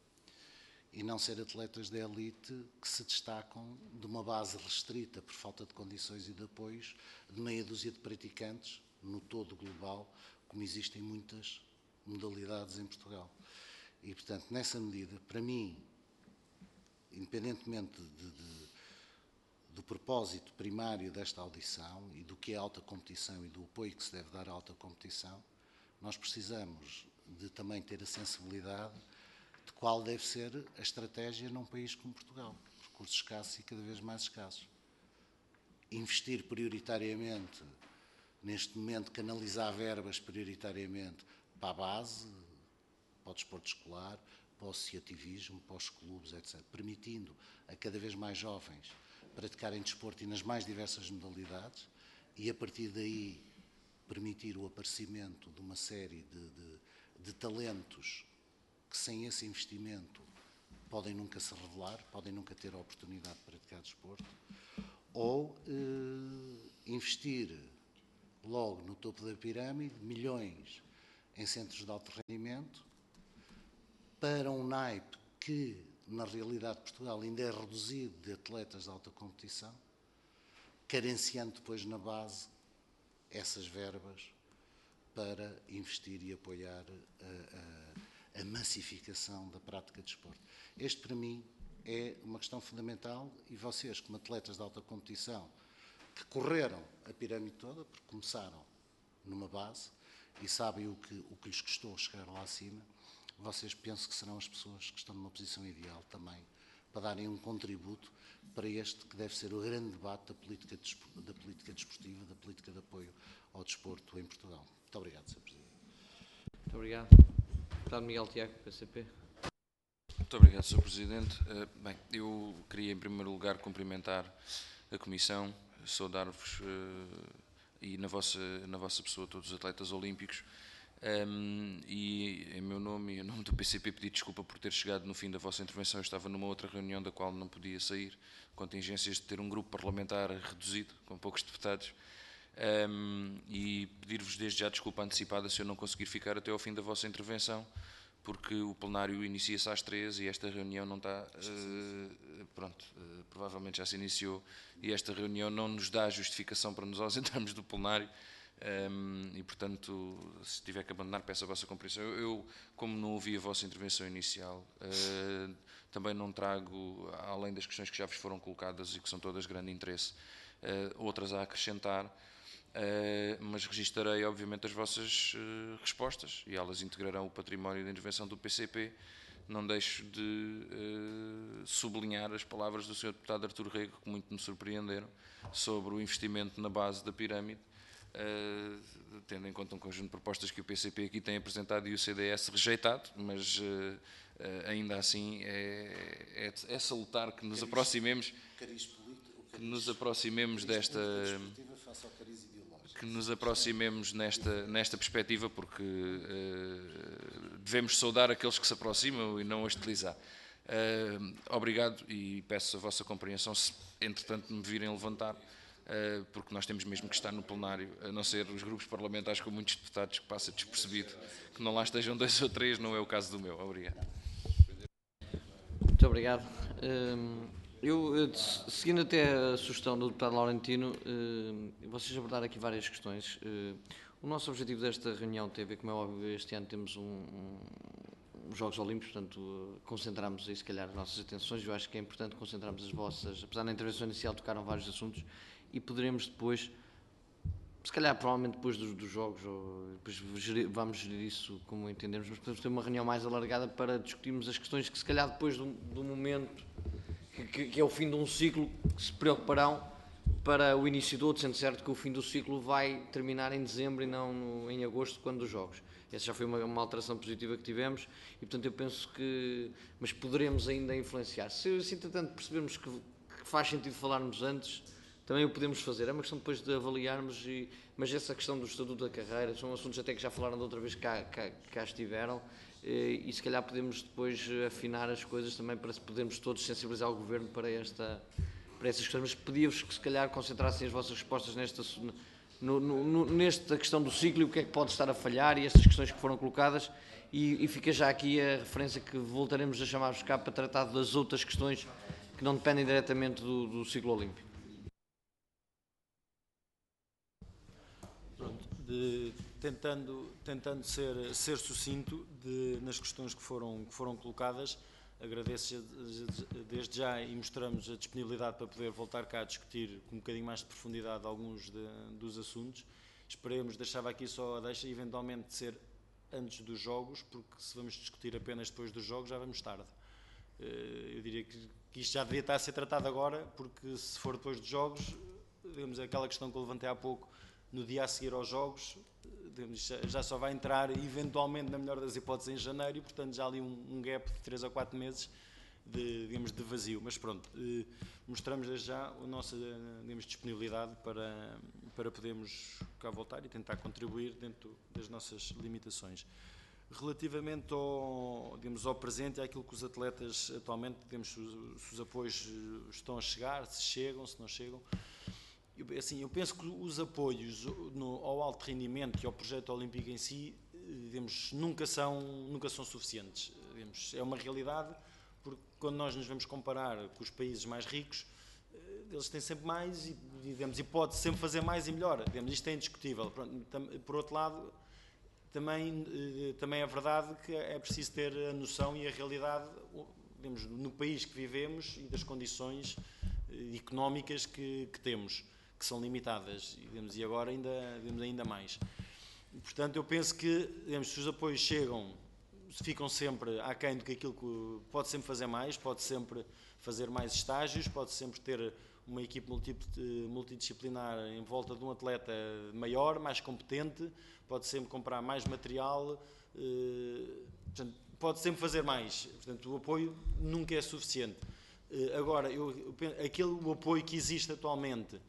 e não ser atletas de elite que se destacam de uma base restrita por falta de condições e de apoios de meia dúzia de praticantes no todo global, como existem muitas modalidades em Portugal. E, portanto, nessa medida, para mim, independentemente de, de, do propósito primário desta audição e do que é alta competição e do apoio que se deve dar à alta competição, nós precisamos de também ter a sensibilidade de qual deve ser a estratégia num país como Portugal, recursos escassos e cada vez mais escassos. Investir prioritariamente, neste momento, canalizar verbas prioritariamente para a base, para o desporto escolar, para o associativismo, para os clubes, etcétera, permitindo a cada vez mais jovens praticarem desporto e nas mais diversas modalidades, e a partir daí permitir o aparecimento de uma série de, de, de talentos que sem esse investimento podem nunca se revelar, podem nunca ter a oportunidade de praticar desporto, ou eh, investir logo no topo da pirâmide milhões em centros de alto rendimento para um naipe que, na realidade, Portugal ainda é reduzido de atletas de alta competição, carenciando depois na base essas verbas para investir e apoiar a, a, a massificação da prática de desporto. Este, para mim, é uma questão fundamental, e vocês, como atletas de alta competição, que correram a pirâmide toda, porque começaram numa base e sabem o que, o que lhes custou chegar lá acima, vocês pensam que serão as pessoas que estão numa posição ideal também para darem um contributo para este que deve ser o grande debate da política, da política desportiva, da política de apoio ao desporto em Portugal. Muito obrigado, senhor Presidente. Muito obrigado. Deputado Miguel Tiago, P C P. Muito obrigado, senhor Presidente. Uh, bem, eu queria em primeiro lugar cumprimentar a Comissão, saudar-vos uh, e na vossa, na vossa pessoa todos os atletas olímpicos. Um, e em meu nome e em nome do P C P pedir desculpa por ter chegado no fim da vossa intervenção. Eu estava numa outra reunião da qual não podia sair, contingências de ter um grupo parlamentar reduzido, com poucos deputados, um, e pedir-vos desde já desculpa antecipada se eu não conseguir ficar até ao fim da vossa intervenção, porque o plenário inicia-se às três e esta reunião não está, uh, pronto, uh, provavelmente já se iniciou, e esta reunião não nos dá justificação para nos ausentarmos do plenário. Um, e portanto, se tiver que abandonar, peço a vossa compreensão. Eu, eu como não ouvi a vossa intervenção inicial, uh, também não trago, além das questões que já vos foram colocadas e que são todas de grande interesse, uh, outras a acrescentar, uh, mas registarei obviamente as vossas uh, respostas e elas integrarão o património da intervenção do P C P. Não deixo de uh, sublinhar as palavras do senhor deputado Artur Rego, que muito me surpreenderam, sobre o investimento na base da pirâmide. Uh, tendo em conta um conjunto de propostas que o P C P aqui tem apresentado e o C D S rejeitado, mas uh, uh, ainda assim é, é, é salutar que nos aproximemos, que nos aproximemos desta, que nos aproximemos nesta, nesta perspectiva, porque uh, devemos saudar aqueles que se aproximam e não hostilizar. Uh, obrigado e peço a vossa compreensão se entretanto me virem levantar, porque nós temos mesmo que estar no plenário, a não ser os grupos parlamentares com muitos deputados, que passa despercebido que não lá estejam dois ou três, não é o caso do meu. Obrigado. Muito obrigado. Eu, seguindo até a sugestão do deputado Laurentino, vocês abordaram aqui várias questões. O nosso objetivo desta reunião tem a ver, como é óbvio, este ano temos um, um, os Jogos Olímpicos, portanto, concentramos aí, se calhar, as nossas atenções. Eu acho que é importante concentrarmos as vossas, apesar da intervenção inicial tocaram vários assuntos, e poderemos depois, se calhar provavelmente depois dos, dos jogos, ou depois gerir, vamos gerir isso como entendermos, mas podemos ter uma reunião mais alargada para discutirmos as questões que se calhar depois do, do momento, que, que é o fim de um ciclo, que se preocuparão para o início do outro, sendo certo que o fim do ciclo vai terminar em dezembro e não no, em agosto, quando dos jogos. Essa já foi uma, uma alteração positiva que tivemos e, portanto, eu penso que, mas poderemos ainda influenciar. Se, se entretanto percebermos que, que faz sentido falarmos antes, também o podemos fazer. É uma questão depois de avaliarmos, e, mas essa questão do estatuto da carreira, são assuntos até que já falaram da outra vez que cá, cá, cá estiveram, e, e se calhar podemos depois afinar as coisas também para podermos todos sensibilizar o Governo para, esta, para essas questões, mas pedia-vos que se calhar concentrassem as vossas respostas nesta, no, no, no, nesta questão do ciclo e o que é que pode estar a falhar e estas questões que foram colocadas, e, e fica já aqui a referência que voltaremos a chamar-vos cá para tratar das outras questões que não dependem diretamente do, do ciclo olímpico. De, tentando tentando ser, ser sucinto de, nas questões que foram, que foram colocadas, agradeço desde já e mostramos a disponibilidade para poder voltar cá a discutir com um bocadinho mais de profundidade alguns de, dos assuntos. Esperemos, deixava aqui só a deixa, eventualmente ser antes dos jogos, porque se vamos discutir apenas depois dos jogos já vamos tarde. Eu diria que, que isto já devia estar a ser tratado agora, porque se for depois dos jogos, digamos, aquela questão que eu levantei há pouco, no dia a seguir aos jogos, já só vai entrar eventualmente, na melhor das hipóteses, em janeiro, e portanto já há ali um, um gap de três a quatro meses de, digamos, de vazio. Mas pronto, eh, mostramos desde já a nossa, digamos, disponibilidade para, para podermos cá voltar e tentar contribuir dentro das nossas limitações. Relativamente ao, digamos, ao presente e àquilo que os atletas atualmente, digamos, se os, se os apoios estão a chegar, se chegam, se não chegam, eu, assim, eu penso que os apoios no, ao alto rendimento e ao projeto olímpico em si, digamos, nunca são, nunca são suficientes. Digamos, é uma realidade, porque quando nós nos vamos comparar com os países mais ricos, eles têm sempre mais e, digamos, e pode sempre fazer mais e melhor. Digamos, isto é indiscutível. Por outro lado, Também, também é verdade que é preciso ter a noção e a realidade, digamos, no país que vivemos e das condições económicas que, que temos, que são limitadas, digamos, e agora ainda, digamos, ainda mais. Portanto, eu penso que, digamos, se os apoios chegam, ficam sempre aquém do que aquilo que pode sempre fazer mais, pode sempre fazer mais estágios, pode sempre ter uma equipe multidisciplinar em volta de um atleta maior, mais competente, pode sempre comprar mais material, portanto, pode sempre fazer mais. Portanto, o apoio nunca é suficiente. Agora, eu, eu, aquele o apoio que existe atualmente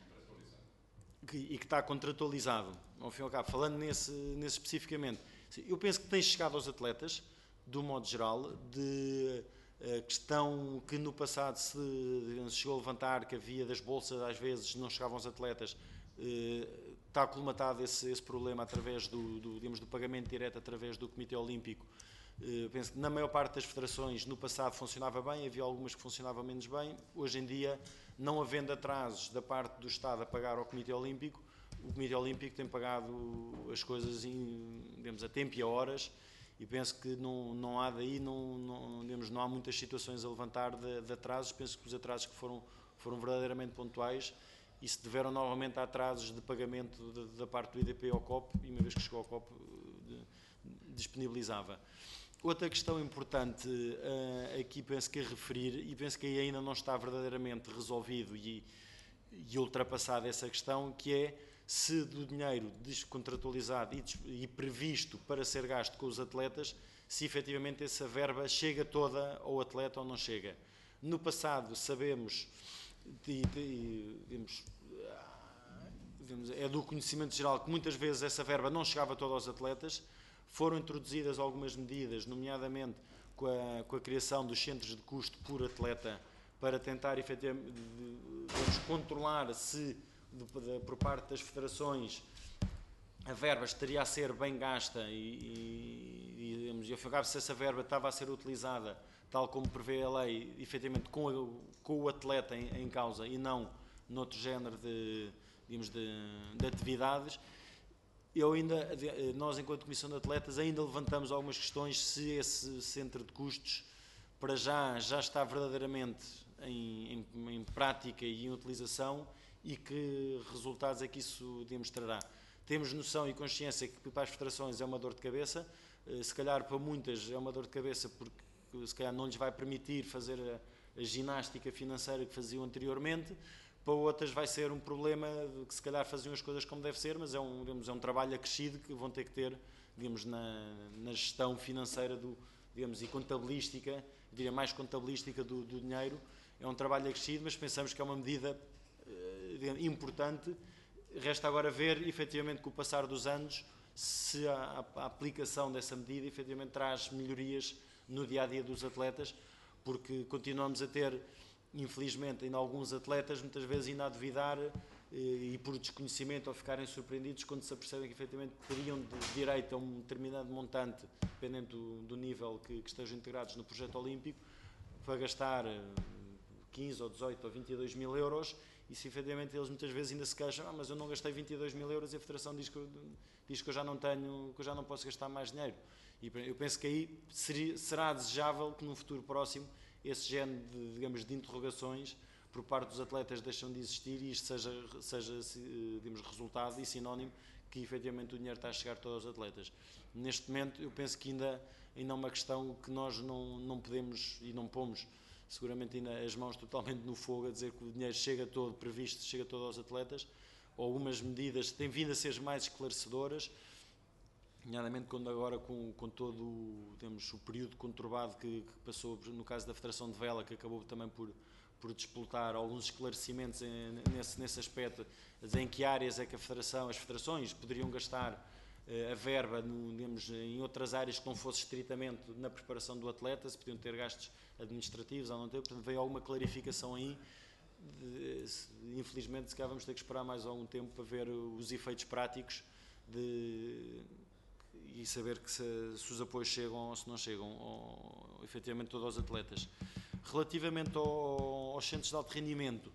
que, e que está contratualizado, ao fim e ao cabo, falando nesse, nesse especificamente, eu penso que tem chegado aos atletas, do modo geral, de a questão que no passado se, digamos, chegou a levantar, que havia das bolsas, às vezes não chegavam aos atletas, eh, está acolmatado esse, esse problema através do, do, digamos, do pagamento direto através do Comitê Olímpico. Eh, penso que na maior parte das federações no passado funcionava bem, havia algumas que funcionavam menos bem. Hoje em dia, não havendo atrasos da parte do Estado a pagar ao Comitê Olímpico, o Comitê Olímpico tem pagado as coisas em, digamos, a tempo e a horas. E penso que não, não há daí, não, não, digamos, não há muitas situações a levantar de, de atrasos. Penso que os atrasos que foram, foram verdadeiramente pontuais e se deveram novamente a atrasos de pagamento de, da parte do I D P ao C O P, e uma vez que chegou ao C O P, de, disponibilizava. Outra questão importante uh, aqui penso que é referir, e penso que aí ainda não está verdadeiramente resolvido e, e ultrapassada essa questão, que é se do dinheiro descontratualizado e, e previsto para ser gasto com os atletas, se efetivamente essa verba chega toda ao atleta ou não chega. No passado sabemos, de, de, digamos, digamos, é do conhecimento geral que muitas vezes essa verba não chegava toda aos atletas, foram introduzidas algumas medidas, nomeadamente com a, com a criação dos centros de custo por atleta, para tentar efetivamente, digamos, controlar se De, de, por parte das federações a verba estaria a ser bem gasta e, e, digamos, e ao fim e ao cabo, se essa verba estava a ser utilizada tal como prevê a lei, efetivamente com, a, com o atleta em, em causa e não noutro género de, digamos, de, de atividades. Eu ainda, nós enquanto Comissão de Atletas ainda levantamos algumas questões se esse centro de custos para já, já está verdadeiramente em, em, em prática e em utilização, e que resultados é que isso demonstrará. Temos noção e consciência que para as federações é uma dor de cabeça, se calhar para muitas é uma dor de cabeça porque se calhar não lhes vai permitir fazer a, a ginástica financeira que faziam anteriormente, para outras vai ser um problema de que se calhar faziam as coisas como deve ser, mas é um, digamos, é um trabalho acrescido que vão ter que ter, digamos, na, na gestão financeira do, digamos, e contabilística, diria mais contabilística do, do dinheiro. É um trabalho acrescido, mas pensamos que é uma medida importante. Resta agora ver, efetivamente, com o passar dos anos, se a, a aplicação dessa medida, efetivamente, traz melhorias no dia-a-dia dos atletas, porque continuamos a ter, infelizmente, ainda alguns atletas, muitas vezes ainda a duvidar e, e por desconhecimento, ou ficarem surpreendidos quando se apercebem que, efetivamente, teriam de direito a um determinado montante, dependendo do, do nível que, que estejam integrados no projeto olímpico, para gastar quinze ou dezoito ou vinte e dois mil euros, e se efetivamente eles muitas vezes ainda se queixam, ah, mas eu não gastei vinte e dois mil euros e a Federação diz que, eu, diz que eu já não tenho, que eu já não posso gastar mais dinheiro. E eu penso que aí seria, será desejável que num futuro próximo esse género de, digamos, de interrogações por parte dos atletas deixam de existir e isto seja, seja digamos, resultado e sinónimo que efetivamente o dinheiro está a chegar a todos os atletas. Neste momento eu penso que ainda, ainda é uma questão que nós não, não podemos e não pomos seguramente ainda as mãos totalmente no fogo a dizer que o dinheiro chega todo previsto, chega todo aos atletas. Algumas medidas têm vindo a ser mais esclarecedoras, nomeadamente quando agora com, com todo o, temos o período conturbado que, que passou no caso da Federação de Vela, que acabou também por, por disputar alguns esclarecimentos em, nesse, nesse aspecto, em que áreas é que a Federação, as federações poderiam gastar uh, a verba no, digamos, em outras áreas que não fosse estritamente na preparação do atleta, se podiam ter gastos administrativos ou não ter, portanto veio alguma clarificação aí. De, infelizmente se calhar vamos ter que esperar mais algum tempo para ver os efeitos práticos de, e saber que se, se os apoios chegam ou se não chegam ou, efetivamente todos os atletas. Relativamente ao, aos centros de alto rendimento,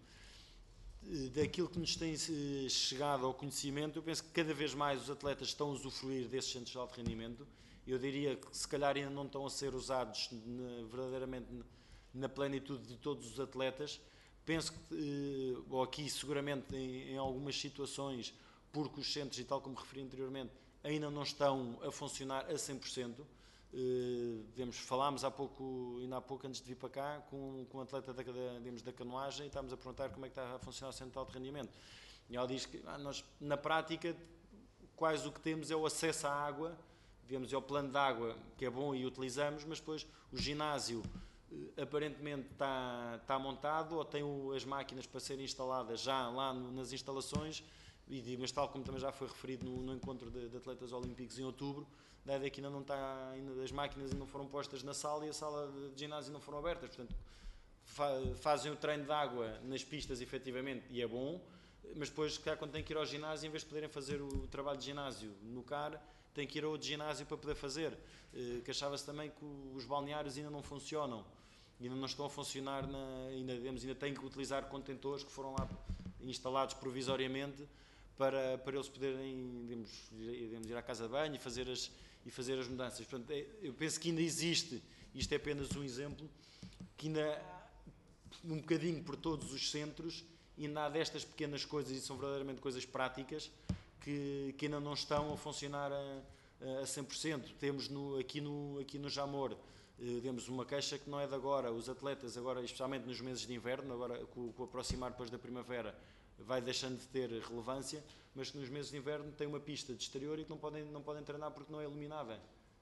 daquilo que nos tem chegado ao conhecimento, eu penso que cada vez mais os atletas estão a usufruir desses centros de alto rendimento. Eu diria que se calhar ainda não estão a ser usados na, verdadeiramente na plenitude de todos os atletas. Penso que, ou aqui seguramente em, em algumas situações, porque os centros, e tal como referi anteriormente, ainda não estão a funcionar a cem por cento. Uh, digamos, falámos há pouco, ainda há pouco antes de vir para cá, com, com um atleta da, da, digamos, da canoagem, e estávamos a perguntar como é que está a funcionar o centro de alto rendimento. E ela diz que ah, nós, na prática, quase o que temos é o acesso à água, digamos, é o plano de água que é bom e utilizamos, mas depois o ginásio uh, aparentemente está, está montado, ou tem o, as máquinas para serem instaladas já lá no, nas instalações, e, mas tal como também já foi referido no, no encontro de, de atletas olímpicos em outubro, da ideia que ainda não está, ainda, as máquinas ainda não foram postas na sala e a sala de ginásio não foram abertas, portanto fa, fazem o treino de água nas pistas efetivamente e é bom, mas depois quando têm que ir ao ginásio, em vez de poderem fazer o trabalho de ginásio no C A R, têm que ir ao outro ginásio para poder fazer, que achava-se também que os balneários ainda não funcionam, ainda não estão a funcionar, na, ainda, digamos, ainda têm que utilizar contentores que foram lá instalados provisoriamente para, para eles poderem, digamos, digamos, ir à casa de banho e fazer as, e fazer as mudanças. Portanto, eu penso que ainda existe, isto é apenas um exemplo, que ainda um bocadinho por todos os centros, ainda há destas pequenas coisas, e são verdadeiramente coisas práticas, que, que ainda não estão a funcionar a, a cem por cento. Temos no, aqui, no, aqui no Jamor, eh, temos uma queixa que não é de agora, os atletas agora, especialmente nos meses de inverno, agora com, com o aproximar depois da primavera, vai deixando de ter relevância, mas que nos meses de inverno tem uma pista de exterior e que não podem, não podem treinar porque não é iluminada.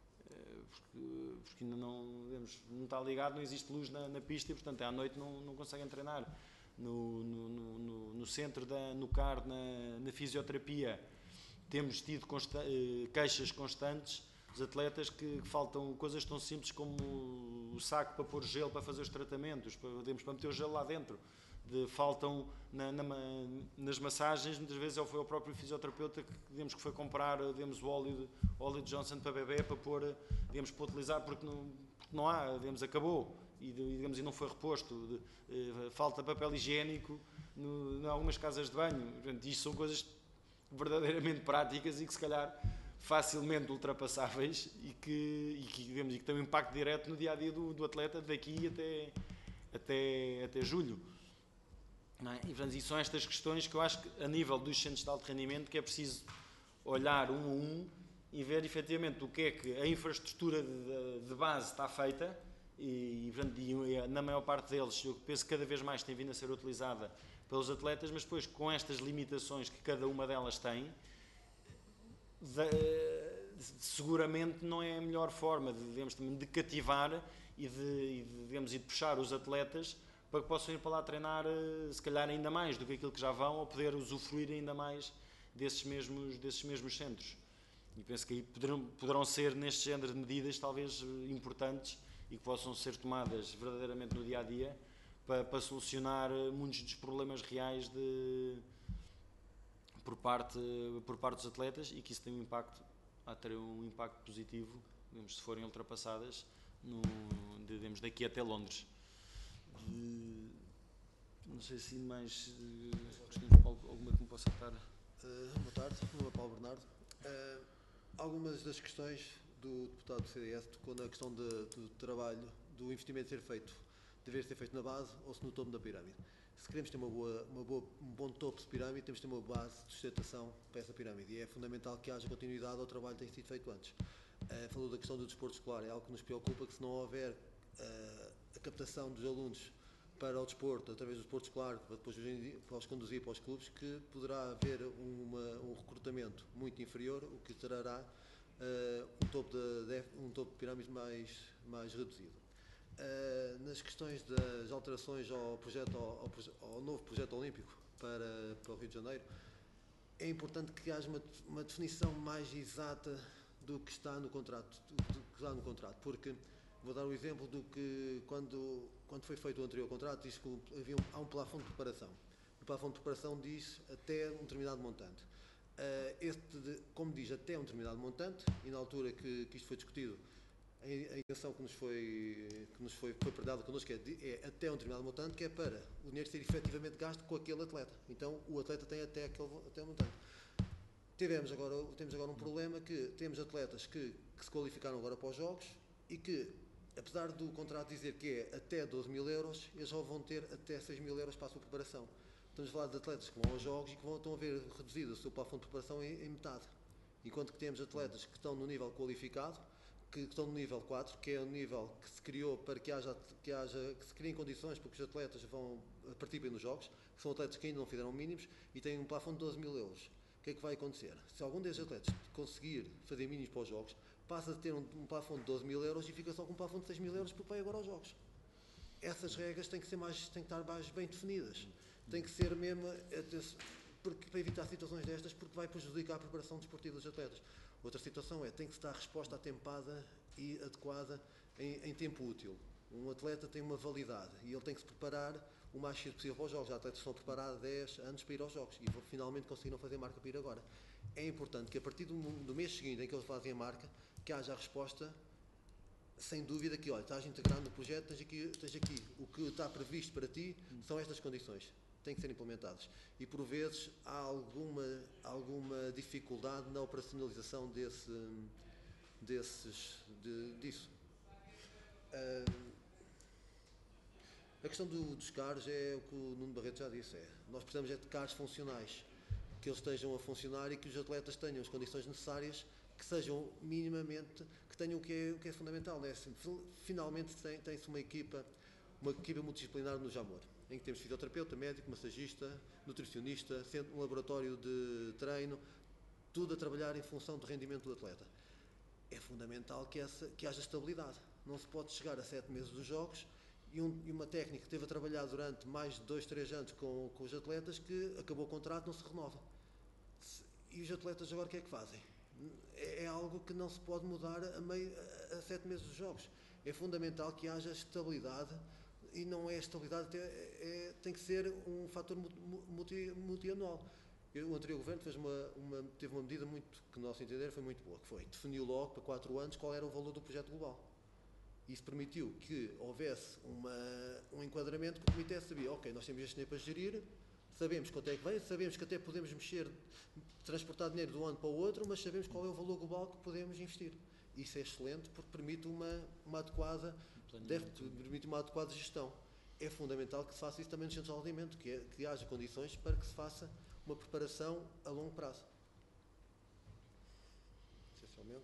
Porque, porque ainda não, digamos, não está ligado, não existe luz na, na pista e, portanto, à noite não, não conseguem treinar. No, no, no, no centro, da, no C A R, na, na fisioterapia, temos tido consta, queixas constantes dos atletas que, que faltam coisas tão simples como o saco para pôr gelo para fazer os tratamentos, para, para meter o gelo lá dentro. De, faltam na, na, nas massagens, muitas vezes foi o próprio fisioterapeuta que, digamos, que foi comprar, digamos, o óleo de, óleo de Johnson para bebê para pôr, digamos, para utilizar porque não, porque não há, digamos, acabou e, digamos, e não foi reposto. De, de, falta papel higiênico no, em algumas casas de banho. Portanto, isto são coisas verdadeiramente práticas e que se calhar facilmente ultrapassáveis e que, e que, digamos, e que têm um impacto direto no dia a dia do, do atleta daqui até, até, até julho. Não é? E, portanto, e são estas questões que eu acho que a nível dos centros de alto rendimento que é preciso olhar um a um e ver efetivamente o que é que a infraestrutura de, de base está feita e, portanto, e na maior parte deles eu penso que cada vez mais tem vindo a ser utilizada pelos atletas, mas depois com estas limitações que cada uma delas tem, de, seguramente não é a melhor forma de, digamos, de cativar e de, e de, digamos, e de puxar os atletas para que possam ir para lá treinar, se calhar ainda mais do que aquilo que já vão, ou poder usufruir ainda mais desses mesmos, desses mesmos centros. E penso que aí poderão, poderão ser, neste género de medidas, talvez importantes e que possam ser tomadas verdadeiramente no dia-a-dia para, para solucionar muitos dos problemas reais de, por, parte, por parte dos atletas e que isso tem um impacto, a ter um impacto positivo, digamos, se forem ultrapassadas, no, digamos, daqui até Londres. De, não sei se mais uh, questões, alguma que me possa estar. Uh, boa tarde, meu nome é Paulo Bernardo. Uh, algumas das questões do deputado do C D S tocou na questão de, do trabalho, do investimento ser feito, dever ser feito na base ou se no topo da pirâmide. Se queremos ter uma boa, uma boa, um bom topo de pirâmide, temos de ter uma base de sustentação para essa pirâmide e é fundamental que haja continuidade ao trabalho que tem sido feito antes. Uh, falou da questão do desporto escolar, é algo que nos preocupa, que se não houver uh, a captação dos alunos para o desporto, através do desporto escolar, para depois para os conduzir para os clubes, que poderá haver uma, um recrutamento muito inferior, o que trará uh, um, topo de, um topo de pirâmide mais, mais reduzido. Uh, nas questões das alterações ao, projeto, ao, ao, ao novo projeto olímpico para, para o Rio de Janeiro, é importante que haja uma, uma definição mais exata do que está no contrato, do que está no contrato, porque vou dar o exemplo do que quando, quando foi feito o anterior contrato, diz que havia um, há um plafond de preparação. O plafond de preparação diz até um determinado montante. Uh, este, de, como diz até um determinado montante, e na altura que, que isto foi discutido, a, a intenção que nos foi, que nos foi, foi perdada connosco é, é até um determinado montante, que é para o dinheiro ser efetivamente gasto com aquele atleta. Então o atleta tem até aquele até montante. Tivemos agora, temos agora um problema que temos atletas que, que se qualificaram agora para os Jogos e que, apesar do contrato dizer que é até doze mil euros, eles já vão ter até seis mil euros para a sua preparação. Estamos a falar de atletas que vão aos Jogos e que vão, estão a ver reduzido o seu plafond de preparação em, em metade. Enquanto que temos atletas que estão no nível qualificado, que estão no nível quatro, que é o nível que se criou para que haja, que haja, que se criem condições para que os atletas vão, participem nos Jogos, que são atletas que ainda não fizeram mínimos e têm um plafond de doze mil euros. O que é que vai acontecer? Se algum desses atletas conseguir fazer mínimos para os Jogos, passa a ter um, um plafond de doze mil euros e fica só com um plafond de seis mil euros porque vai agora aos Jogos. Essas regras têm que ser mais, têm que estar mais bem definidas. Tem que ser mesmo, porque, para evitar situações destas, porque vai prejudicar a preparação desportiva dos atletas. Outra situação é, tem que se dar resposta atempada e adequada em, em tempo útil. Um atleta tem uma validade e ele tem que se preparar o mais cedo possível para os Jogos. Há atletas que estão a preparar dez anos para ir aos Jogos e finalmente conseguiram fazer marca para ir agora. É importante que a partir do, do mês seguinte em que eles fazem a marca, que haja a resposta, sem dúvida, que olha, estás integrado no projeto, tens aqui, tens aqui o que está previsto para ti, são estas condições. Têm que ser implementados. E por vezes há alguma, alguma dificuldade na operacionalização desse, desses, de, disso. Uh, a questão do, dos carros é o que o Nuno Barreto já disse. É, nós precisamos é de carros funcionais, que eles estejam a funcionar e que os atletas tenham as condições necessárias, que sejam minimamente, que tenham o que é, o que é fundamental. Né? Finalmente tem, tem-se uma equipa, uma equipa multidisciplinar no Jamor, em que temos fisioterapeuta, médico, massagista, nutricionista, um laboratório de treino, tudo a trabalhar em função do rendimento do atleta. É fundamental que, essa, que haja estabilidade. Não se pode chegar a sete meses dos Jogos e, um, e uma técnica que teve a trabalhar durante mais de dois, três anos com, com os atletas, que acabou o contrato, não se renova. E os atletas agora o que é que fazem? É, é algo que não se pode mudar a, meio, a, a sete meses dos Jogos. É fundamental que haja estabilidade. E não é estabilidade, é, é, tem que ser um fator multi, multianual. O anterior governo fez uma, uma, teve uma medida muito, que, no nosso entender, foi muito boa, que foi, definiu logo para quatro anos qual era o valor do projeto global. Isso permitiu que houvesse uma, um enquadramento que o comitê sabia, ok, nós temos este dinheiro para gerir, sabemos quanto é que vem, sabemos que até podemos mexer, transportar dinheiro de um ano para o outro, mas sabemos qual é o valor global que podemos investir. Isso é excelente porque permite uma, uma adequada Deve permitir uma adequada gestão. É fundamental que se faça isso também nos centros de alimento, que, é, que haja condições para que se faça uma preparação a longo prazo. Essencialmente.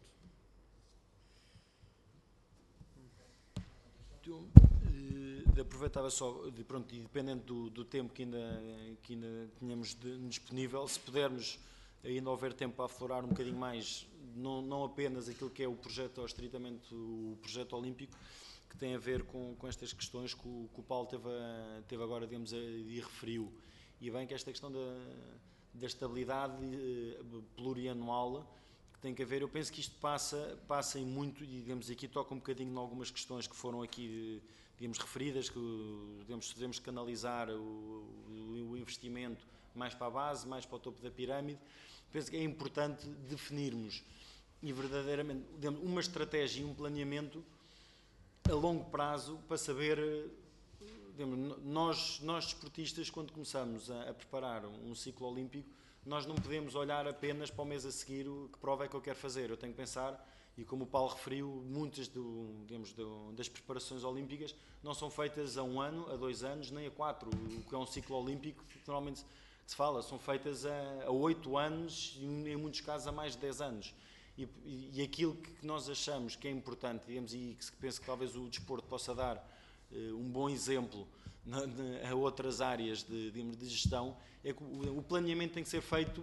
Eu, eh, aproveitava só, de, pronto, e dependendo do, do tempo que ainda, que ainda tínhamos de, disponível, se pudermos ainda houver tempo para aflorar um bocadinho mais, não, não apenas aquilo que é o projeto, ou estritamente o projeto olímpico, que tem a ver com, com estas questões que o, que o Paulo teve, a, teve agora, digamos, a, e referiu. E bem que esta questão da, da estabilidade uh, plurianual que tem que haver, eu penso que isto passa, passa em muito, e digamos, aqui toca um bocadinho em algumas questões que foram aqui, digamos, referidas, que digamos, devemos canalizar o, o, o investimento mais para a base, mais para o topo da pirâmide. Penso que é importante definirmos e verdadeiramente uma estratégia e um planeamento a longo prazo para saber, digamos, nós, nós desportistas, quando começamos a, a preparar um, um ciclo olímpico, nós não podemos olhar apenas para o mês a seguir o que prova é que eu quero fazer. Eu tenho que pensar, e como o Paulo referiu, muitas do, digamos, do, das preparações olímpicas não são feitas a um ano, a dois anos, nem a quatro. O que é um ciclo olímpico, que normalmente se fala, são feitas a oito anos e em muitos casos a mais de dez anos. E, e aquilo que nós achamos que é importante, digamos, e que penso que talvez o desporto possa dar uh, um bom exemplo na, na, a outras áreas de, digamos, de gestão, é que o, o planeamento tem que ser feito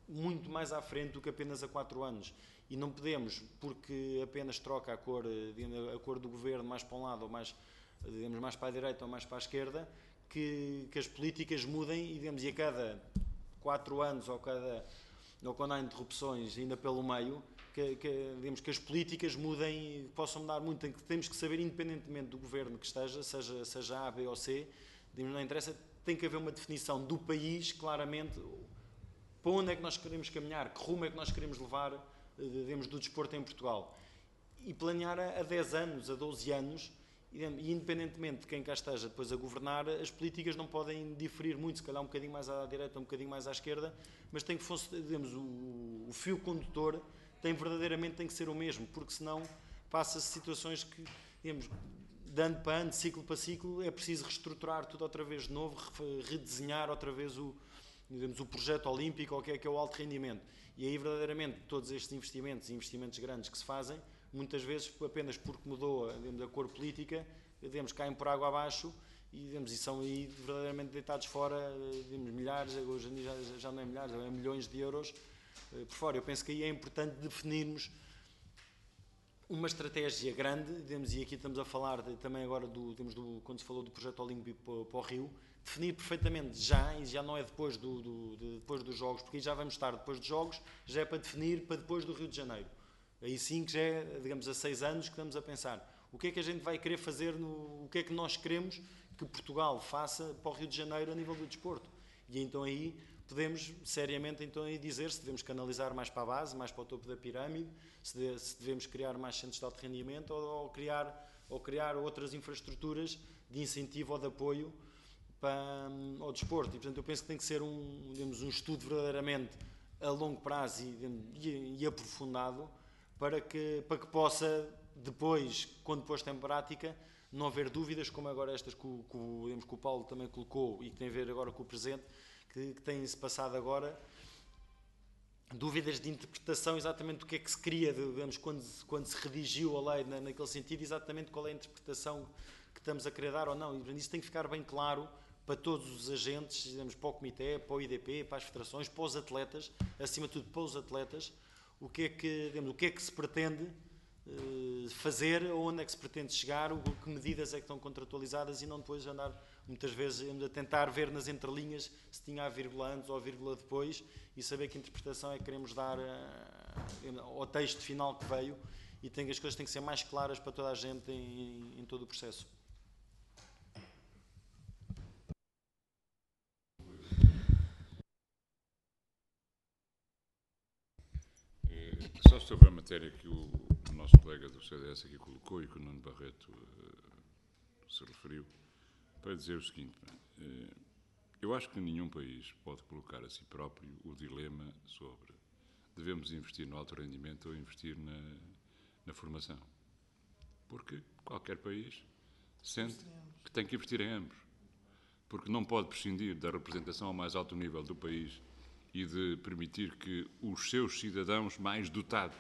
muito mais à frente do que apenas a quatro anos. E não podemos, porque apenas troca a cor, a cor do governo mais para um lado ou mais, digamos, mais para a direita ou mais para a esquerda, que, que as políticas mudem e, digamos, e a cada quatro anos ou, cada, ou quando há interrupções ainda pelo meio, que, que, digamos, que as políticas mudem, possam mudar muito. Temos que saber, independentemente do governo que esteja, seja, seja A, B ou C, digamos, não interessa, tem que haver uma definição do país, claramente, para onde é que nós queremos caminhar, que rumo é que nós queremos levar, digamos, do desporto em Portugal. E planear a dez anos, a doze anos, e independentemente de quem cá esteja depois a governar, as políticas não podem diferir muito, se calhar um bocadinho mais à direita, um bocadinho mais à esquerda, mas tem que, digamos, o, o fio condutor tem verdadeiramente tem que ser o mesmo, porque senão passa-se situações que, digamos, de ano para ano, de ciclo para ciclo, é preciso reestruturar tudo outra vez de novo, redesenhar outra vez o, digamos, o projeto olímpico, ou o que é que é o alto rendimento. E aí, verdadeiramente, todos estes investimentos, investimentos grandes que se fazem, muitas vezes, apenas porque mudou, digamos, a cor política, digamos, caem por água abaixo e, digamos, e são aí verdadeiramente deitados fora, digamos, milhares, hoje em dia já, já não é milhares, é milhões de euros por fora. Eu penso que aí é importante definirmos uma estratégia grande, digamos, e aqui estamos a falar de, também agora do, digamos, do, quando se falou do projeto olímpico para, para o Rio, definir perfeitamente já, e já não é depois, do, do, de, depois dos Jogos, porque aí já vamos estar depois dos Jogos, já é para definir para depois do Rio de Janeiro. Aí sim que já é, digamos, há seis anos que estamos a pensar o que é que a gente vai querer fazer, no, o que é que nós queremos que Portugal faça para o Rio de Janeiro a nível do desporto. E então aí podemos seriamente então aí dizer se devemos canalizar mais para a base, mais para o topo da pirâmide, se, de, se devemos criar mais centros de alto rendimento ou, ou, criar, ou criar outras infraestruturas de incentivo ou de apoio para, ao desporto. E portanto eu penso que tem que ser um, digamos, um estudo verdadeiramente a longo prazo e, e, e aprofundado para que, para que possa depois, quando posto em prática, não haver dúvidas, como agora estas que o, que, o, digamos, que o Paulo também colocou e que tem a ver agora com o presente, que, que tem-se passado agora, dúvidas de interpretação exatamente do que é que se queria, digamos, quando, quando se redigiu a lei na, naquele sentido, exatamente qual é a interpretação que estamos a querer dar ou não. E isso tem que ficar bem claro para todos os agentes, digamos, para o Comitê, para o I D P, para as federações, para os atletas, acima de tudo para os atletas, o que é que, digamos, o que é que se pretende uh, fazer, onde é que se pretende chegar, o, que medidas é que estão contratualizadas e não depois andar, muitas vezes, a tentar ver nas entrelinhas se tinha a vírgula antes ou a vírgula depois e saber que interpretação é que queremos dar uh, ao texto final que veio e tem, as coisas têm que ser mais claras para toda a gente em, em todo o processo. Só sobre a matéria que o, o nosso colega do C D S aqui colocou e que o Nuno Barreto uh, se referiu, para dizer o seguinte, uh, eu acho que nenhum país pode colocar a si próprio o dilema sobre devemos investir no alto rendimento ou investir na, na formação. Porque qualquer país sente que tem que investir em ambos. Porque não pode prescindir da representação ao mais alto nível do país e de permitir que os seus cidadãos mais dotados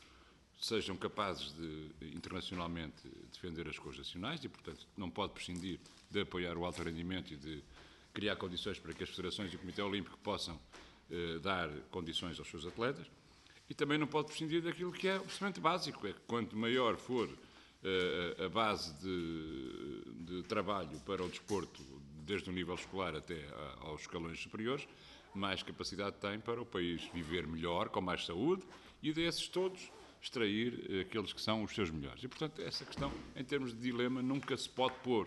sejam capazes de, internacionalmente, defender as cores nacionais e, portanto, não pode prescindir de apoiar o alto rendimento e de criar condições para que as federações e o Comitê Olímpico possam eh, dar condições aos seus atletas. E também não pode prescindir daquilo que é absolutamente básico, é que quanto maior for eh, a base de, de trabalho para o desporto, desde o nível escolar até a, aos escalões superiores, mais capacidade tem para o país viver melhor, com mais saúde, e desses todos extrair aqueles que são os seus melhores. E, portanto, essa questão, em termos de dilema, nunca se pode pôr.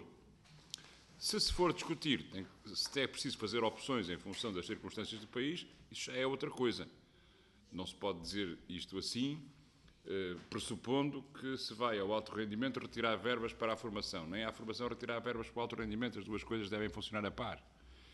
Se se for discutir, tem, se é preciso fazer opções em função das circunstâncias do país, isso já é outra coisa. Não se pode dizer isto assim, eh, pressupondo que se vai ao alto rendimento retirar verbas para a formação. Nem à formação retirar verbas para o alto rendimento, as duas coisas devem funcionar a par.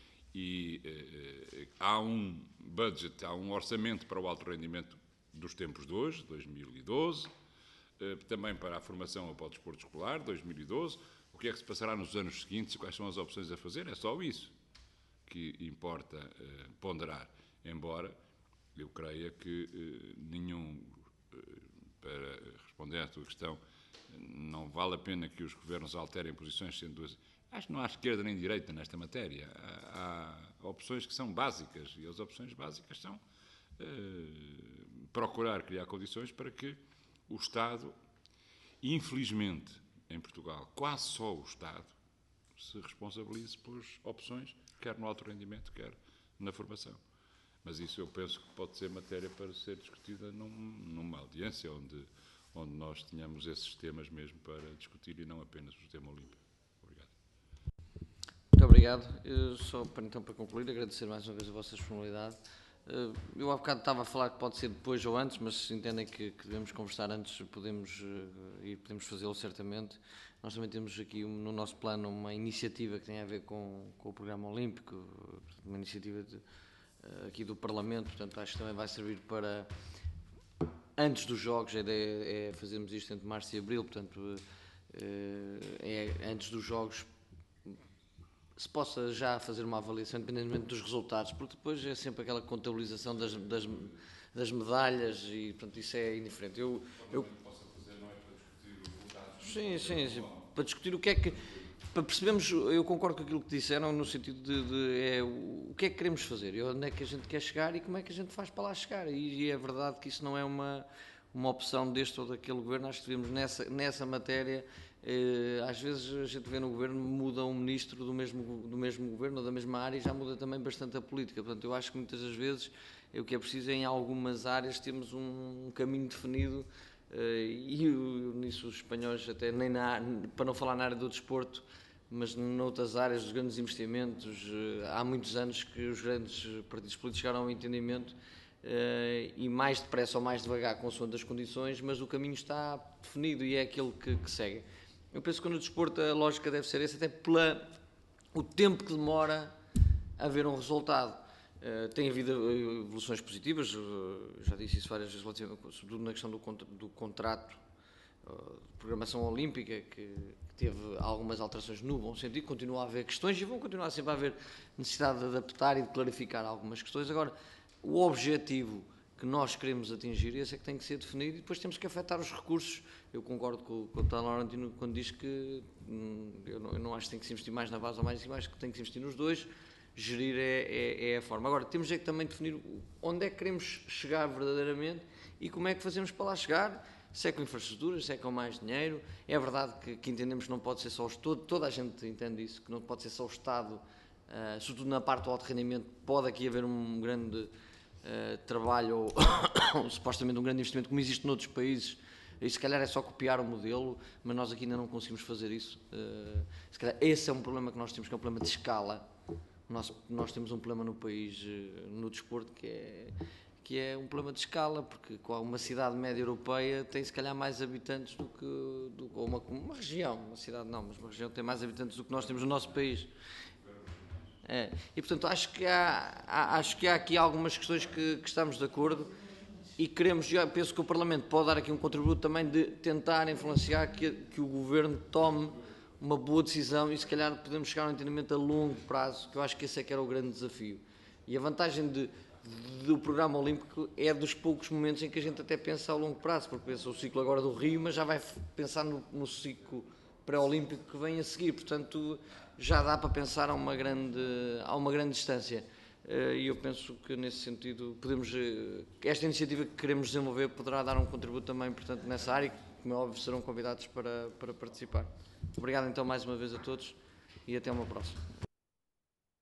E eh, há um budget, há um orçamento para o alto rendimento dos tempos de hoje, dois mil e doze, eh, também para a formação ou para o desporto escolar, dois mil e doze. O que é que se passará nos anos seguintes e quais são as opções a fazer? É só isso que importa eh, ponderar. Embora eu creia que eh, nenhum, eh, para responder à tua questão, não vale a pena que os governos alterem posições sendo assim. Acho que não há esquerda nem direita nesta matéria. Há, há opções que são básicas e as opções básicas são uh, procurar criar condições para que o Estado, infelizmente, em Portugal, quase só o Estado, se responsabilize por opções, quer no alto rendimento, quer na formação. Mas isso eu penso que pode ser matéria para ser discutida num, numa audiência onde, onde nós tenhamos esses temas mesmo para discutir e não apenas o tema olímpico. Obrigado. Muito obrigado. Eu só para, então, para concluir, agradecer mais uma vez a vossa disponibilidade. Eu há bocado estava a falar que pode ser depois ou antes, mas se entendem que, que devemos conversar antes, podemos e podemos fazê-lo certamente. Nós também temos aqui no nosso plano uma iniciativa que tem a ver com, com o programa olímpico, uma iniciativa de, aqui do Parlamento, portanto acho que também vai servir para, antes dos Jogos, a ideia é fazermos isto entre março e abril, portanto é antes dos Jogos se possa já fazer uma avaliação, independentemente dos resultados, porque depois é sempre aquela contabilização das, das, das medalhas e, portanto, isso é indiferente. Eu, eu... Sim, sim, sim, para discutir o que é que... Para percebermos, eu concordo com aquilo que disseram, no sentido de, de é, o que é que queremos fazer, e onde é que a gente quer chegar e como é que a gente faz para lá chegar. E, e é verdade que isso não é uma, uma opção deste ou daquele governo, acho que devemos nessa, nessa matéria... Eh, às vezes a gente vê no governo, muda um ministro do mesmo, do mesmo governo ou da mesma área e já muda também bastante a política. Portanto, eu acho que muitas das vezes o que é preciso é, em algumas áreas, temos um, um caminho definido eh, e nisso os espanhóis, até nem na, para não falar na área do desporto, mas noutras áreas dos grandes investimentos, eh, há muitos anos que os grandes partidos políticos chegaram ao entendimento Uh, e mais depressa ou mais devagar, consoante as condições, mas o caminho está definido e é aquele que, que segue. Eu penso que no desporto a lógica deve ser essa, até pela o tempo que demora a haver um resultado. Uh, tem havido evoluções positivas, uh, já disse isso várias vezes, sobretudo na questão do, do contrato uh, de programação olímpica, que, que teve algumas alterações no bom sentido, continua a haver questões e vão continuar sempre a haver necessidade de adaptar e de clarificar algumas questões. Agora, o objetivo que nós queremos atingir, esse é que tem que ser definido e depois temos que afetar os recursos. Eu concordo com, com o Dr. Laurentino quando diz que hum, eu, não, eu não acho que tem que se investir mais na base ou mais em cima, acho que tem que se investir nos dois, gerir é, é, é a forma. Agora, temos é que também definir onde é que queremos chegar verdadeiramente e como é que fazemos para lá chegar, se é com infraestruturas, se é com mais dinheiro. É verdade que, que entendemos que não pode ser só o Estado, toda a gente entende isso, que não pode ser só o Estado, uh, sobretudo na parte do alto rendimento, pode aqui haver um grande... Uh, trabalho ou, ou supostamente um grande investimento como existe noutros países e se calhar é só copiar o modelo, mas nós aqui ainda não conseguimos fazer isso. Uh, se calhar esse é um problema que nós temos, que é um problema de escala. Nós, nós temos um problema no país, uh, no desporto, que é, que é um problema de escala, porque uma cidade média europeia tem se calhar mais habitantes do que, do, ou uma, uma região, uma cidade não, mas uma região tem mais habitantes do que nós temos no nosso país. É. E portanto acho que, há, há, acho que há aqui algumas questões que, que estamos de acordo e queremos, eu penso que o Parlamento pode dar aqui um contributo também de tentar influenciar que, que o Governo tome uma boa decisão e se calhar podemos chegar a um entendimento a longo prazo, que eu acho que esse é que era o grande desafio. E a vantagem de, do programa olímpico é dos poucos momentos em que a gente até pensa a longo prazo, porque pensa o ciclo agora do Rio, mas já vai pensar no, no ciclo pré-olímpico que vem a seguir, portanto já dá para pensar a uma grande, a uma grande distância. E eu penso que nesse sentido podemos, esta iniciativa que queremos desenvolver poderá dar um contributo também, portanto, nessa área, que como é óbvio serão convidados para, para participar. Obrigado então mais uma vez a todos e até uma próxima.